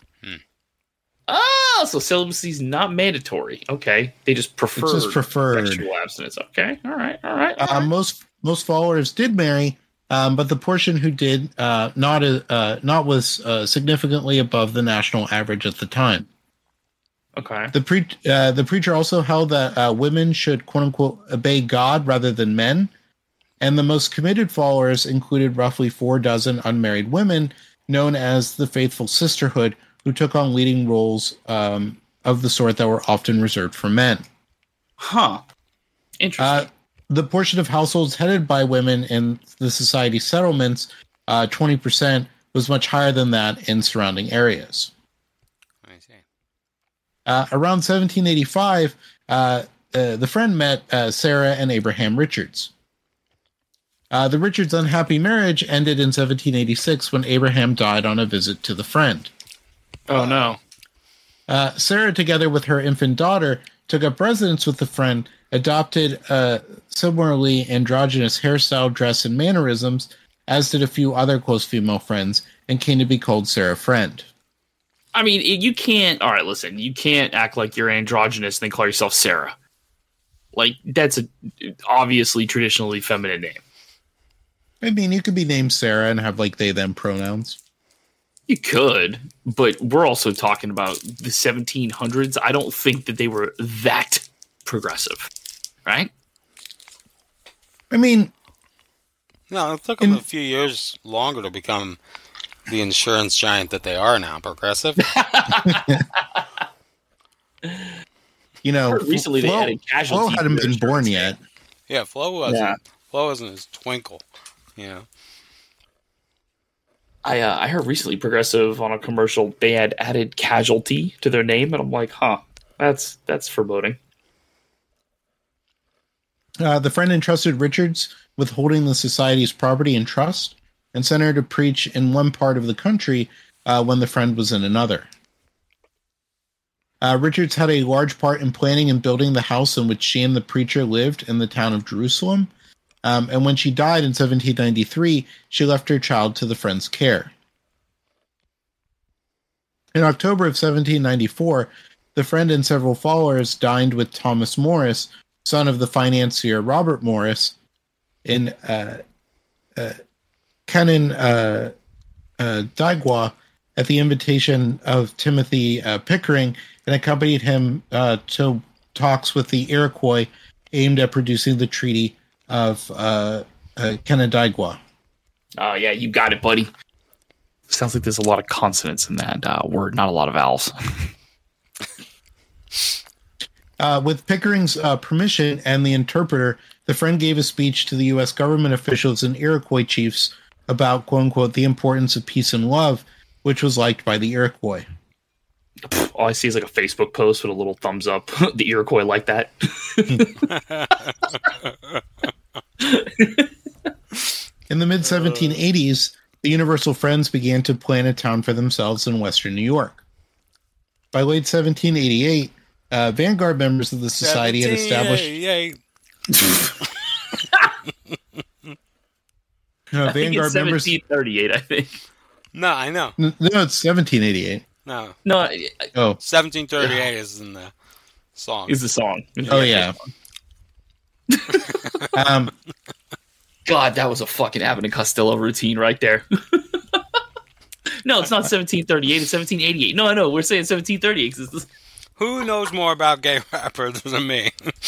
Oh, so celibacy is not mandatory. Okay, they just prefer It's just preferred. sexual abstinence. Okay, all right, all right. all Uh, right. most most followers did marry, um, but the portion who did uh, not uh, not was uh, significantly above the national average at the time. Okay. The pre- uh, the preacher also held that uh, women should quote unquote obey God rather than men, and the most committed followers included roughly four dozen unmarried women known as the Faithful Sisterhood, who took on leading roles um, of the sort that were often reserved for men. Huh. Interesting. Uh, the portion of households headed by women in the society settlements, uh, twenty percent, was much higher than that in surrounding areas. I see. Uh, around seventeen eighty-five, uh, uh, the friend met uh, Sarah and Abraham Richards. Uh, the Richards' unhappy marriage ended in seventeen eighty-six when Abraham died on a visit to the friend. oh no. Uh, Sarah, together with her infant daughter, took up residence with the friend, adopted a similarly androgynous hairstyle, dress, and mannerisms, as did a few other close female friends, and came to be called Sarah Friend. I mean, it- you can't. All right, listen. You can't act like you're androgynous and then call yourself Sarah. Like that's a obviously traditionally feminine name. I mean, you could be named Sarah and have like they them pronouns. You could, but we're also talking about the seventeen hundreds. I don't think that they were that progressive, right? I mean, No, it took them In- a few years longer to become the insurance giant that they are now, Progressive. you know, Recently, they Flo, added casualty. Flo hadn't to their been born insurance. yet. Yeah, Flo wasn't. Yeah. Flo wasn't his twinkle. You know. I uh, I heard recently Progressive on a commercial they had added casualty to their name, and I'm like, huh, that's that's foreboding. Uh, the friend entrusted Richards with holding the society's property in trust and sent her to preach in one part of the country uh, when the friend was in another. Uh, Richards had a large part in planning and building the house in which she and the preacher lived in the town of Jerusalem. Um, and when she died in seventeen ninety-three, she left her child to the friend's care. In October of seventeen ninety-four, the friend and several followers dined with Thomas Morris, son of the financier Robert Morris, in uh, uh, Canon uh, uh, Daigua at the invitation of Timothy uh, Pickering, and accompanied him uh, to talks with the Iroquois aimed at producing the Treaty of uh, uh, Canandaigua. Oh yeah, you got it, buddy. Sounds like there's a lot of consonants in that uh, word, not a lot of vowels. Uh, with Pickering's uh, permission and the interpreter, the friend gave a speech to the U S government officials and Iroquois chiefs about, quote unquote, the importance of peace and love, which was liked by the Iroquois. All I see is like a Facebook post with a little thumbs up. The Iroquois like that. In the mid seventeen eighties, the Universal Friends began to plan a town for themselves in western New York. By late seventeen eighty-eight, uh, Vanguard members of the society had established... no, I think it's Vanguard members... seventeen thirty-eight, I think. No, I know. No, it's seventeen eighty-eight. No. No, I- Oh, seventeen thirty-eight is in the song. is the song. oh yeah. um, God, that was a fucking Abbott and Costello routine right there. No, it's not seventeen thirty-eight. It's seventeen eighty-eight. No, I know. We're saying seventeen thirty-eight. 'Cause it's Who knows more about gay rappers than me?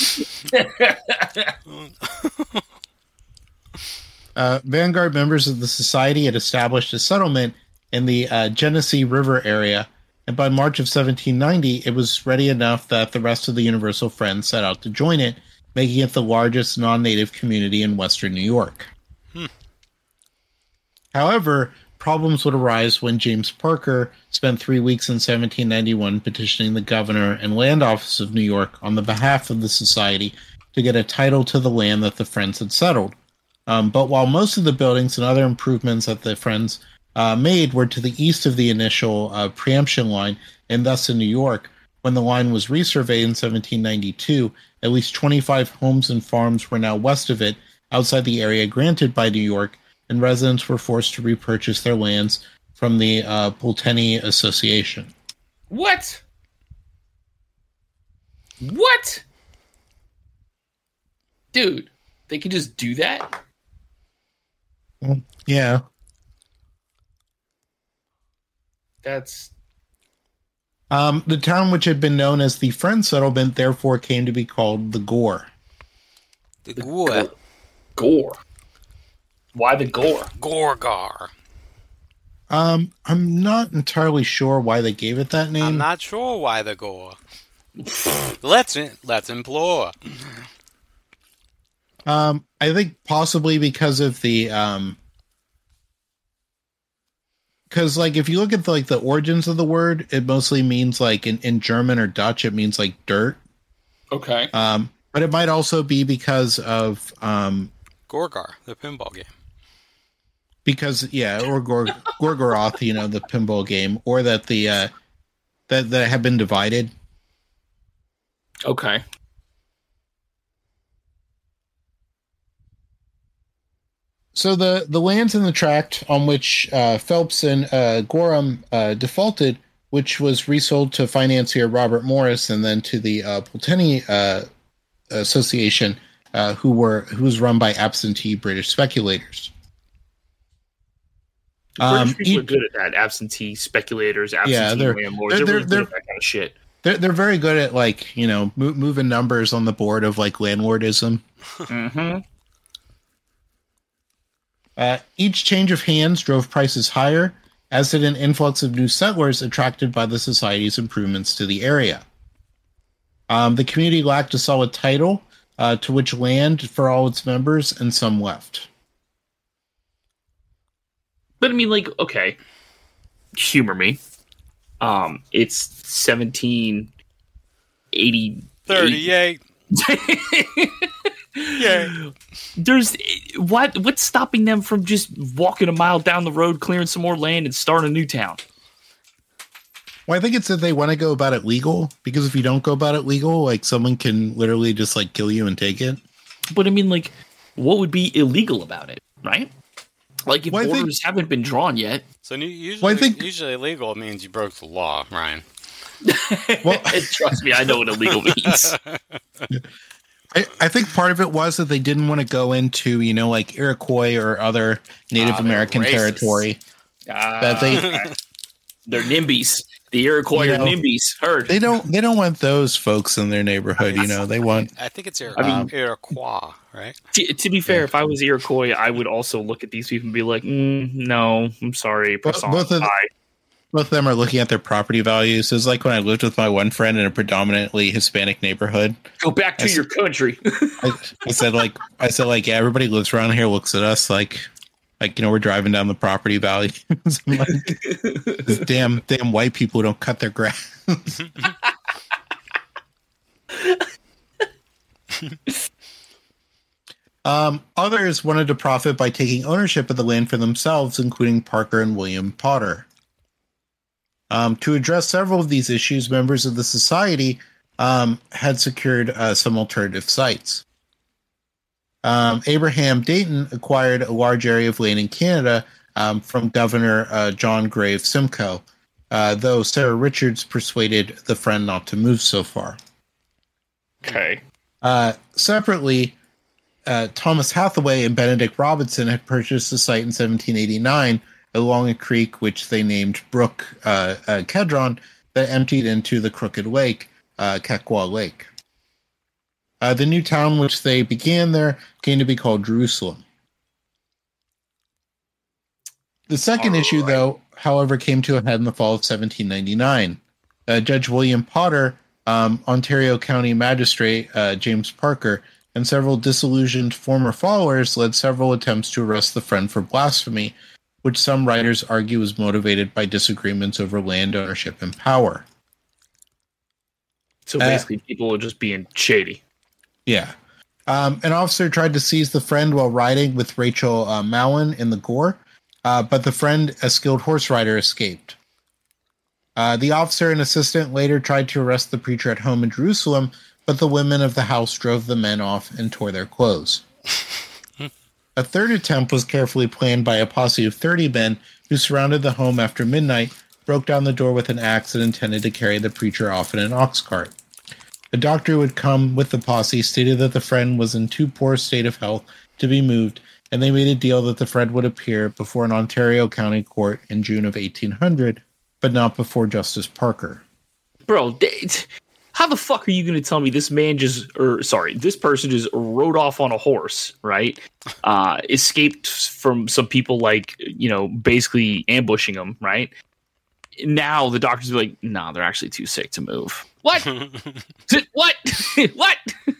uh, Vanguard members of the society had established a settlement in the uh, Genesee River area, and by March of seventeen ninety, it was ready enough that the rest of the Universal Friends set out to join it, making it the largest non-native community in western New York. Hmm. However, problems would arise when James Parker spent three weeks in seventeen ninety-one petitioning the governor and land office of New York on the behalf of the society to get a title to the land that the Friends had settled. Um, but while most of the buildings and other improvements that the Friends uh, made were to the east of the initial uh, preemption line, and thus in New York, when the line was resurveyed in seventeen ninety-two, at least twenty-five homes and farms were now west of it, outside the area granted by New York, and residents were forced to repurchase their lands from the uh, Pulteney Association. What? What? Dude, they can just do that? Well, yeah. That's... Um, the town, which had been known as the Friend Settlement, therefore came to be called the Gore. The Gore. Gore. Why the Gore? Gorgar. Um, I'm not entirely sure why they gave it that name. I'm not sure why the Gore. let's let's implore. Um, I think possibly because of the um, because like if you look at the, like the origins of the word, it mostly means like in, in German or Dutch, it means like dirt. Okay. Um, but it might also be because of um, Gorgar, the pinball game. Because yeah, or Gor- Gorgoroth, you know, the pinball game, or that the uh, that that have been divided. Okay. So the, the lands in the tract on which uh, Phelps and uh, Gorham uh, defaulted, which was resold to financier Robert Morris and then to the uh, Pulteney uh, Association, uh, who were who was run by absentee British speculators. British Um, people each- are good at that. Absentee speculators, absentee Yeah, they're- landlords. they're- They're, really they're- good at that kind of shit. They're they're very good at like you know mo- moving numbers on the board of like landlordism. Mm-hmm. Uh, each change of hands drove prices higher, as did an influx of new settlers attracted by the society's improvements to the area. Um, the community lacked a solid title, uh, to which land for all its members, and some left. But I mean, like, okay, humor me. Um, it's seventeen eighty. thirty-eight. Yeah. There's what? What's stopping them from just walking a mile down the road, clearing some more land, and starting a new town? Well, I think it's that they want to go about it legal, because if you don't go about it legal, like someone can literally just like kill you and take it. But I mean, like, what would be illegal about it, right? Like, if Well, I think- borders haven't been drawn yet. So nu- usually, Well, I think- usually illegal means you broke the law, Ryan. Well, Trust me, I know what illegal means. I, I think part of it was that they didn't want to go into, you know, like Iroquois or other Native Ah, they're American racist. territory. That they They're NIMBYs. The Iroquois You are know, NIMBYs. Heard. they don't they don't want those folks in their neighborhood. You know, they want. I think it's Ir- I mean- um, Iroquois, right? T- to be fair, if I was Iroquois, I would also look at these people and be like, mm, "No, I'm sorry, Both- Poisson, both of the- bye." Both of them are looking at their property values. It's like when I lived with my one friend in a predominantly Hispanic neighborhood. Go back to I s- your country. I, I said like I said like yeah, everybody lives around here, looks at us like like you know we're driving down the property values. I'm like, "These damn damn white people who don't cut their grass. Um, others wanted to profit by taking ownership of the land for themselves, including Parker and William Potter. Um, to address several of these issues, members of the society um, had secured uh, some alternative sites. Um, Abraham Dayton acquired a large area of land in Canada um, from Governor uh, John Grave Simcoe, uh, though Sarah Richards persuaded the friend not to move so far. Okay. Uh, separately, uh, Thomas Hathaway and Benedict Robinson had purchased the site in seventeen eighty-nine along a creek which they named Brook uh, uh, Kedron that emptied into the Crooked Lake, uh, Kekwa Lake. Uh, the new town which they began there came to be called Jerusalem. The second All issue, right. though, however, came to a head in the fall of seventeen ninety-nine. Uh, Judge William Potter, um, Ontario County Magistrate uh, James Parker, and several disillusioned former followers led several attempts to arrest the friend for blasphemy, which some writers argue was motivated by disagreements over land ownership and power. So Uh, basically, people were just being shady. Yeah. Um, an officer tried to seize the friend while riding with Rachel uh, Mallon in the gore, uh, but the friend, a skilled horse rider, escaped. Uh, the officer and assistant later tried to arrest the preacher at home in Jerusalem, but the women of the house drove the men off and tore their clothes. A third attempt was carefully planned by a posse of thirty men who surrounded the home after midnight, broke down the door with an axe, and intended to carry the preacher off in an ox cart. A doctor who had come with the posse stated that the friend was in too poor a state of health to be moved, and they made a deal that the friend would appear before an Ontario County court in June of eighteen hundred, but not before Justice Parker. Bro, they- how the fuck are you going to tell me this man just, or sorry, this person just rode off on a horse, right? Uh, escaped from some people, like, you know, basically ambushing him, right? Now the doctors are like, nah, they're actually too sick to move. What? What? What?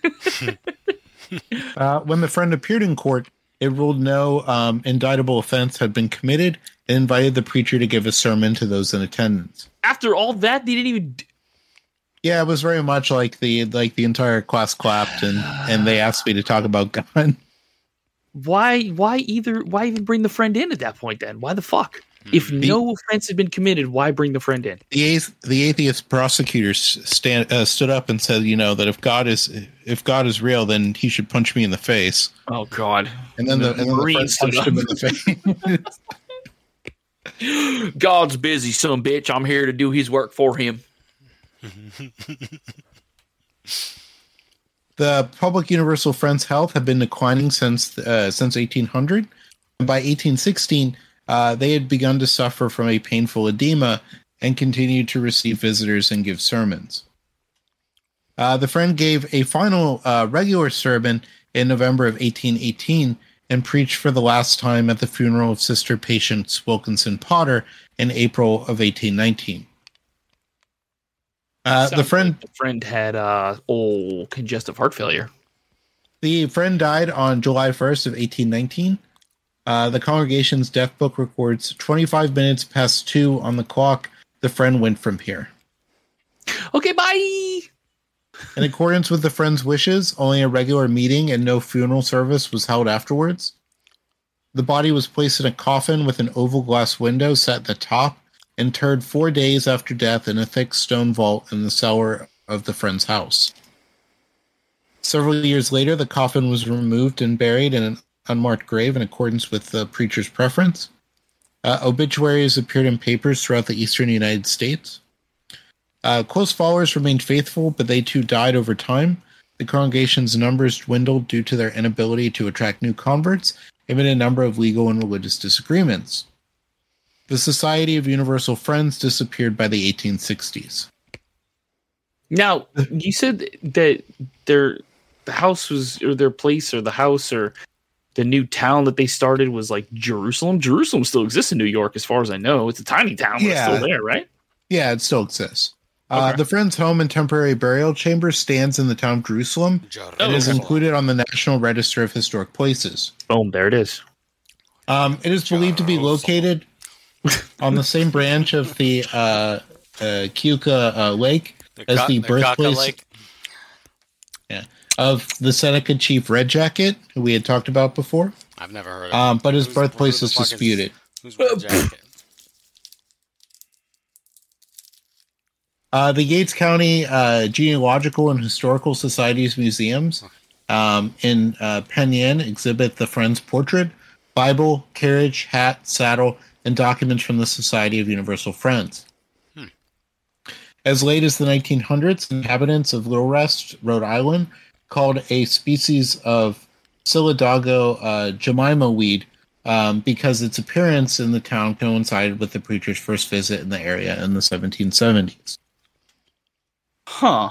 Uh, when the friend appeared in court, it ruled no um, indictable offense had been committed and invited the preacher to give a sermon to those in attendance. After all that, they didn't even. Yeah, it was very much like the like the entire class clapped, and, and they asked me to talk about God. Why? Why either? Why even bring the friend in at that point? Then why the fuck? If no offense had been committed, why bring the friend in? The ath- the atheist prosecutors stand uh, stood up and said, you know, that if God is if God is real, then he should punch me in the face. Oh God! And then the, and then the friend Marines stood punched him in the face. God's busy, son bitch. I'm here to do his work for him. The public universal Friends' health had been declining since uh, since eighteen hundred, and by eighteen sixteen, uh, they had begun to suffer from a painful edema and continued to receive visitors and give sermons. Uh, the Friend gave a final uh, regular sermon in November of eighteen eighteen and preached for the last time at the funeral of Sister Patience Wilkinson Potter in April of eighteen nineteen. Uh, the Sounds friend, like the friend had uh, old congestive heart failure. the friend died on July first of eighteen nineteen. Uh, the congregation's death book records twenty-five minutes past two on the clock. The friend went from here. Okay, bye. In accordance with the friend's wishes, only a regular meeting and no funeral service was held afterwards. The body was placed in a coffin with an oval glass window set at the top, interred four days after death in a thick stone vault in the cellar of the friend's house. Several years later, the coffin was removed and buried in an unmarked grave in accordance with the preacher's preference. Uh, obituaries appeared in papers throughout the eastern United States. Uh, close followers remained faithful, but they too died over time. The congregation's numbers dwindled due to their inability to attract new converts, amid a number of legal and religious disagreements. The Society of Universal Friends disappeared by the eighteen sixties. Now, you said that their the house was, or their place, or the house, or the new town that they started was like Jerusalem. Jerusalem still exists in New York, as far as I know. It's a tiny town, but Yeah. it's still there, right? Yeah, it still exists. Uh, Okay. the Friends' home and temporary burial chamber stands in the town of Jerusalem and is okay. included on the National Register of Historic Places. Boom, there it is. Um, it is believed to be located on the same branch of the uh, uh, Keuka uh, Lake The as Ka- the the Kaka birthplace. Lake. Yeah, of the Seneca chief Red Jacket, who we had talked about before. I've never heard of um, him. but his Who's- birthplace who is the fuck disputed. Who's Red Jacket? Uh, the Yates County uh, Genealogical and Historical Society's museums um, in uh, Penn Yan exhibit the Friend's portrait, Bible, carriage, hat, saddle, and documents from the Society of Universal Friends. Hmm. As late as the nineteen hundreds, inhabitants of Little Rest, Rhode Island, called a species of Solidago uh, Jemima weed um, because its appearance in the town coincided with the preacher's first visit in the area in the seventeen seventies. Huh.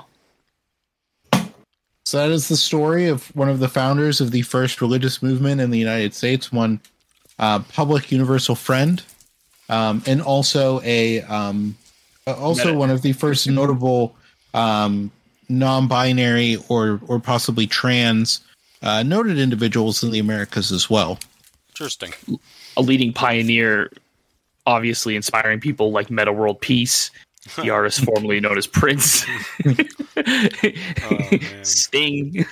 So that is the story of one of the founders of the first religious movement in the United States, one uh, public universal friend, um, and also a um, uh, also Meta- one of the first notable um, non-binary or or possibly trans uh, noted individuals in the Americas as well. Interesting. A leading pioneer, obviously inspiring people like Meta World Peace, the artist formerly known as Prince, Oh, man. Sting,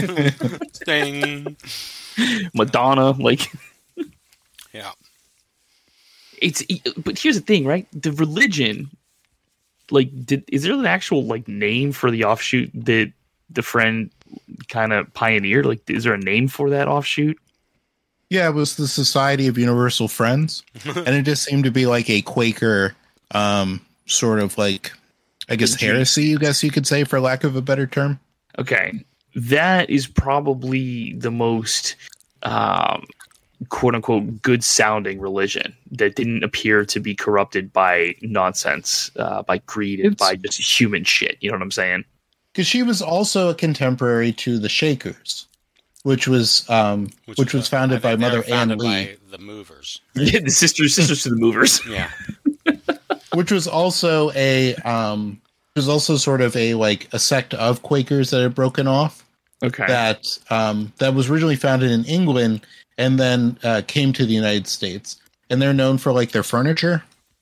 Sting. Madonna. Like, Yeah. it's. But here's the thing, right? The religion, like, did is there an actual like name for the offshoot that the Friend kind of pioneered? Like, is there a name for that offshoot? Yeah, it was the Society of Universal Friends, and it just seemed to be like a Quaker um, sort of like, I guess, Legit. heresy, you guess you could say, for lack of a better term. Okay, that is probably the most um, quote unquote good sounding religion that didn't appear to be corrupted by nonsense, uh, by greed, and It's- by just human shit. You know what I'm saying? Because she was also a contemporary to the Shakers, which was um, which, was uh, founded I by think they were Mother Ann founded Lee, by the Movers. Yeah, the sisters, sisters to the movers. Yeah. which was also a um, was also sort of a like a sect of Quakers that had broken off. Okay. That um, that was originally founded in England and then uh, came to the United States, and they're known for like their furniture.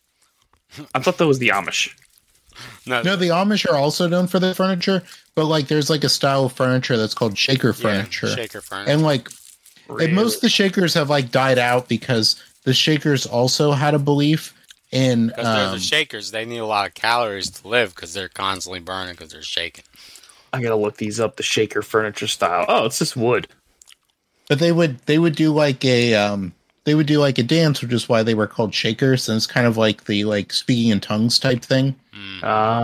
I thought that was the Amish. No, No, the Amish are also known for their furniture, but like there's like a style of furniture that's called Shaker yeah, furniture, Shaker furniture. and like and most of the Shakers have like died out because the Shakers also had a belief in Because they're um, the Shakers, they need a lot of calories to live because they're constantly burning because they're shaking. I gotta look these up. The Shaker furniture style. Oh, it's just wood. but they would they would do like a um they would do like a dance, which is why they were called Shakers, and it's kind of like the like speaking in tongues type thing. Mm.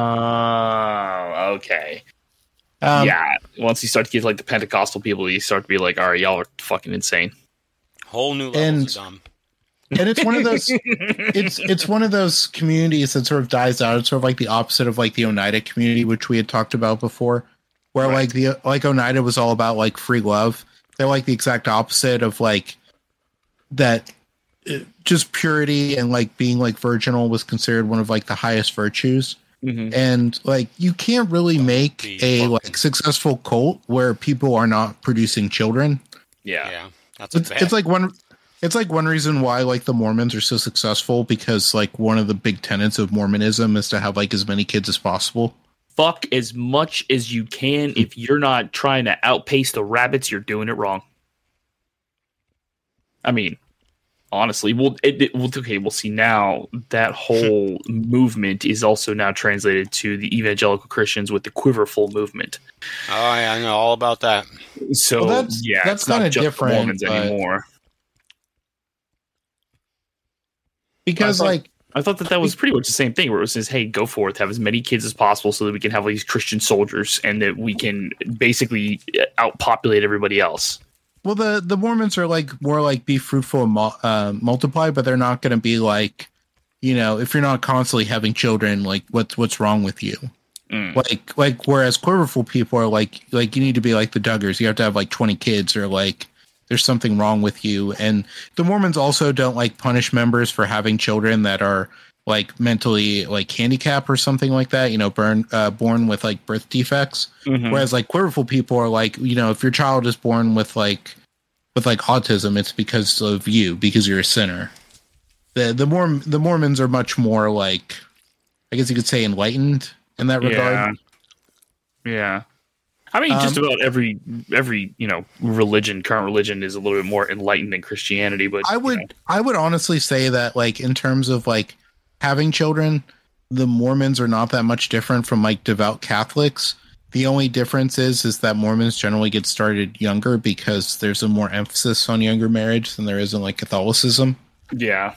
Oh, okay. Um, yeah. Once you start to get like the Pentecostal people, you start to be like, all right, y'all are fucking insane. Whole new levels And- of dumb. and it's one of those it's it's one of those communities that sort of dies out. It's sort of like the opposite of like the Oneida community, which we had talked about before, where Right. like the like Oneida was all about like free love. They're like the exact opposite of like that. uh, Just purity and like being like virginal was considered one of like the highest virtues. Mm-hmm. And like you can't really make be a fucking- like successful cult where people are not producing children. Yeah. Yeah, that's a It's, bad. it's like one it's like one reason why like the Mormons are so successful, because like one of the big tenets of Mormonism is to have like as many kids as possible. Fuck as much as you can. If you're not trying to outpace the rabbits, you're doing it wrong. I mean, honestly, well, it, it, well, okay, we'll see now that whole movement is also now translated to the evangelical Christians with the Quiverful movement. Oh yeah, I know all about that. So Well, that's- yeah, that's it's not kinda just the different, Mormons but- anymore. Because I thought- like I thought that that was pretty much the same thing, where it says, "Hey, go forth, have as many kids as possible, so that we can have these Christian soldiers, and that we can basically outpopulate everybody else." well the the Mormons are like more like be fruitful and mul- uh, multiply, but they're not going to be like, you know, if you're not constantly having children, like what's what's wrong with you? Mm. Like like whereas Quiverful people are like like you need to be like the Duggars, you have to have like twenty kids, or like there's something wrong with you. And the Mormons also don't like punish members for having children that are like mentally like handicapped or something like that, you know, burn uh, born with like birth defects. Mhm. Whereas like Quiverful people are like, you know, if your child is born with like with like autism, it's because of you, because you're a sinner. The the more the Mormons are much more like, I guess you could say, enlightened in that regard. Yeah. Yeah. I mean, just Um, about every every you know religion, current religion, is a little bit more enlightened than Christianity. But I you would know. I would honestly say that like in terms of like having children, the Mormons are not that much different from like devout Catholics. The only difference is is that Mormons generally get started younger because there's a more emphasis on younger marriage than there is in like Catholicism. Yeah.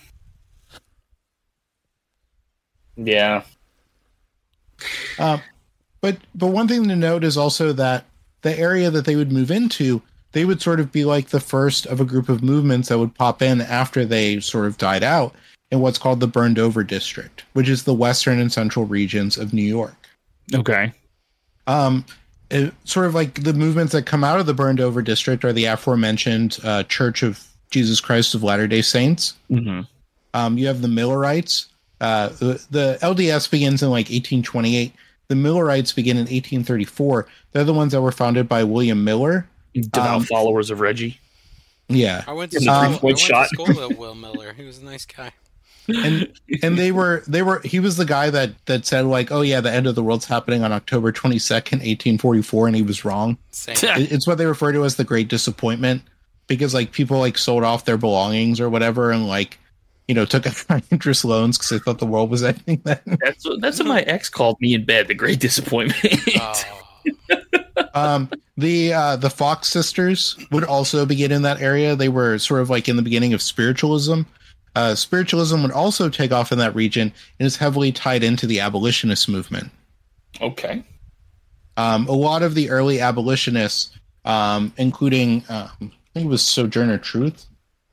Yeah. Uh, but but one thing to note is also that the area that they would move into, they would sort of be like the first of a group of movements that would pop in after they sort of died out in what's called the Burned Over District, which is the western and central regions of New York. Okay. Um, it, sort of like the movements that come out of the Burned Over District are the aforementioned uh, Church of Jesus Christ of Latter-day Saints. Mm-hmm. Um, you have the Millerites. Uh, the, the L D S begins in like eighteen twenty-eight. The Millerites begin in eighteen thirty-four. They're the ones that were founded by William Miller. Devout Um, followers of Reggie. Yeah. I went to And the school, I three-point went shot. to school with Will Miller. He was a nice guy. and and they were they were he was the guy that that said like, oh yeah, the end of the world's happening on October twenty-second, eighteen forty-four, and he was wrong. Same. It- it's what they refer to as the Great Disappointment, because like people like sold off their belongings or whatever and like, you know, took out high interest loans because they thought the world was ending then. That's what, that's what my ex called me in bed. The Great Disappointment. Oh, um the uh the Fox sisters would also begin in that area. They were sort of like in the beginning of spiritualism. Uh spiritualism would also take off in that region and is heavily tied into the abolitionist movement. Okay. Um, a lot of the early abolitionists, um, including, um, I think it was Sojourner Truth,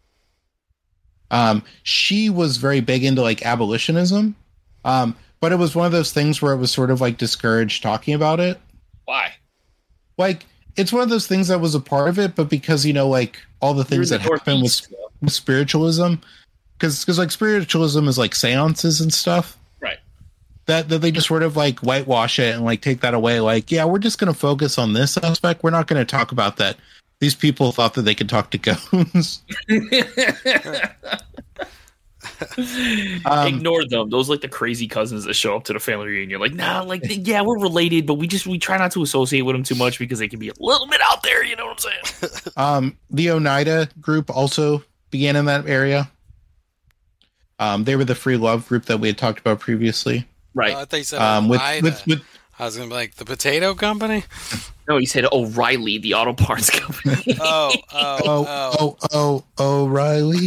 um, she was very big into like abolitionism, um, but it was one of those things where it was sort of like discouraged talking about it. Why? Like, it's one of those things that was a part of it, but because, you know, like all the things You're that in the happened with, Northeast, though. with spiritualism, because because like spiritualism is like seances and stuff. Right. That, that they just sort of like whitewash it and like take that away. Like, yeah, we're just going to focus on this aspect. We're not going to talk about that. These people thought that they could talk to ghosts. um, Ignore them. Those like the crazy cousins that show up to the family reunion. Like, nah, like yeah, we're related, but we just we try not to associate with them too much because they can be a little bit out there. You know what I'm saying? um, the Oneida group also began in that area. Um, they were the free love group that we had talked about previously. Right. Oh, I thought you said Um, with, Oneida. with with I was gonna be like the potato company. No, he said O'Reilly, the auto parts company. Oh, oh, oh oh oh oh O'Reilly.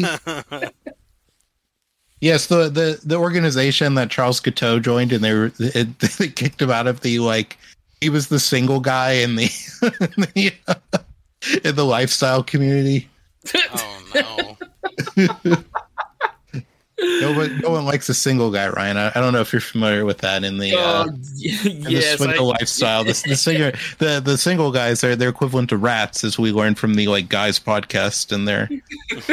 Yes, the, the the organization that Charles Guiteau joined, and they were it, they kicked him out of the like he was the single guy in the in the, uh, in the lifestyle community. Oh no. No one, no one likes a single guy, Ryan. I, I don't know if you're familiar with that in the uh, Uh, in the yes, swindle I- lifestyle. The, the singer, the the single guys are they're equivalent to rats, as we learned from the like guys podcast, and they're it's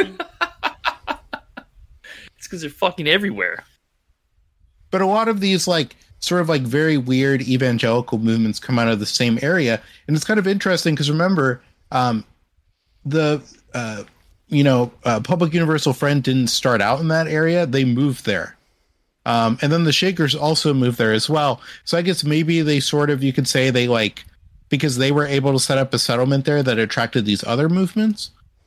because they're fucking everywhere. but a lot of these like sort of like very weird evangelical movements come out of the same area, and it's kind of interesting because remember, um, the uh, you know, uh, Public Universal Friend didn't start out in that area; they moved there, um, and then the Shakers also moved there as well. So I guess maybe they sort of you could say they like because they were able to set up a settlement there that attracted these other movements.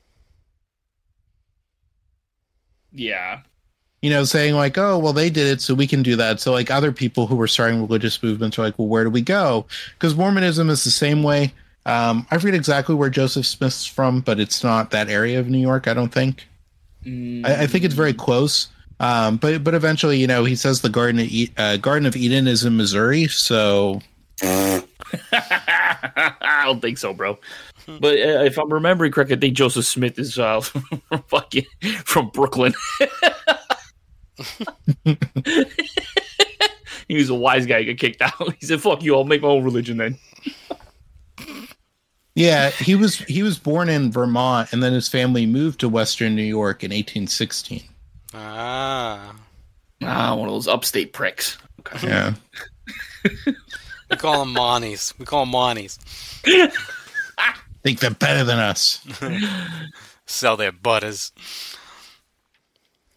Yeah. You know, saying like, oh, well, they did it, so we can do that. So like other people who were starting religious movements are like, well, where do we go? Because Mormonism is the same way. Um, I forget exactly where Joseph Smith's from, but it's not that area of New York, I don't think. Mm. I, I think it's very close. Um, but but eventually, you know, he says the Garden of, e- uh, Garden of Eden is in Missouri, so... I don't think so, bro. But uh, if I'm remembering correctly, I think Joseph Smith is uh, from fucking from Brooklyn. He was a wise guy. He got kicked out. He said, "Fuck you! I'll make my own religion then." Yeah, he was he was born in Vermont, and then his family moved to Western New York in eighteen sixteen. Ah. Ah, one of those upstate pricks. Okay. Yeah. We call them Monties. We call them Monties. Think they're better than us. Sell their butters.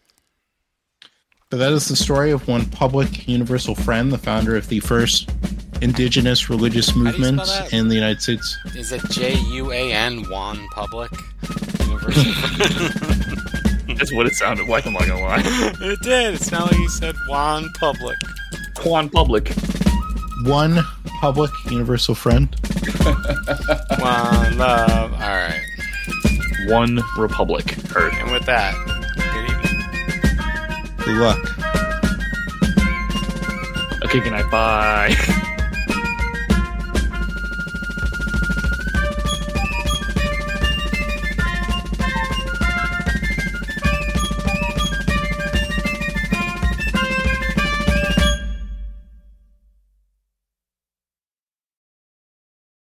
But that is the story of one Public Universal Friend, the founder of the first indigenous religious do you spell movements that? in the United States. Is it J U A N Juan Public University? That's what it sounded like. I'm not gonna lie. It did. It's not like you said Juan Public. Quan Public. One public universal friend. One love. All right. One Republic. Heard. And with that, good evening. Good luck. Okay, good night. Bye.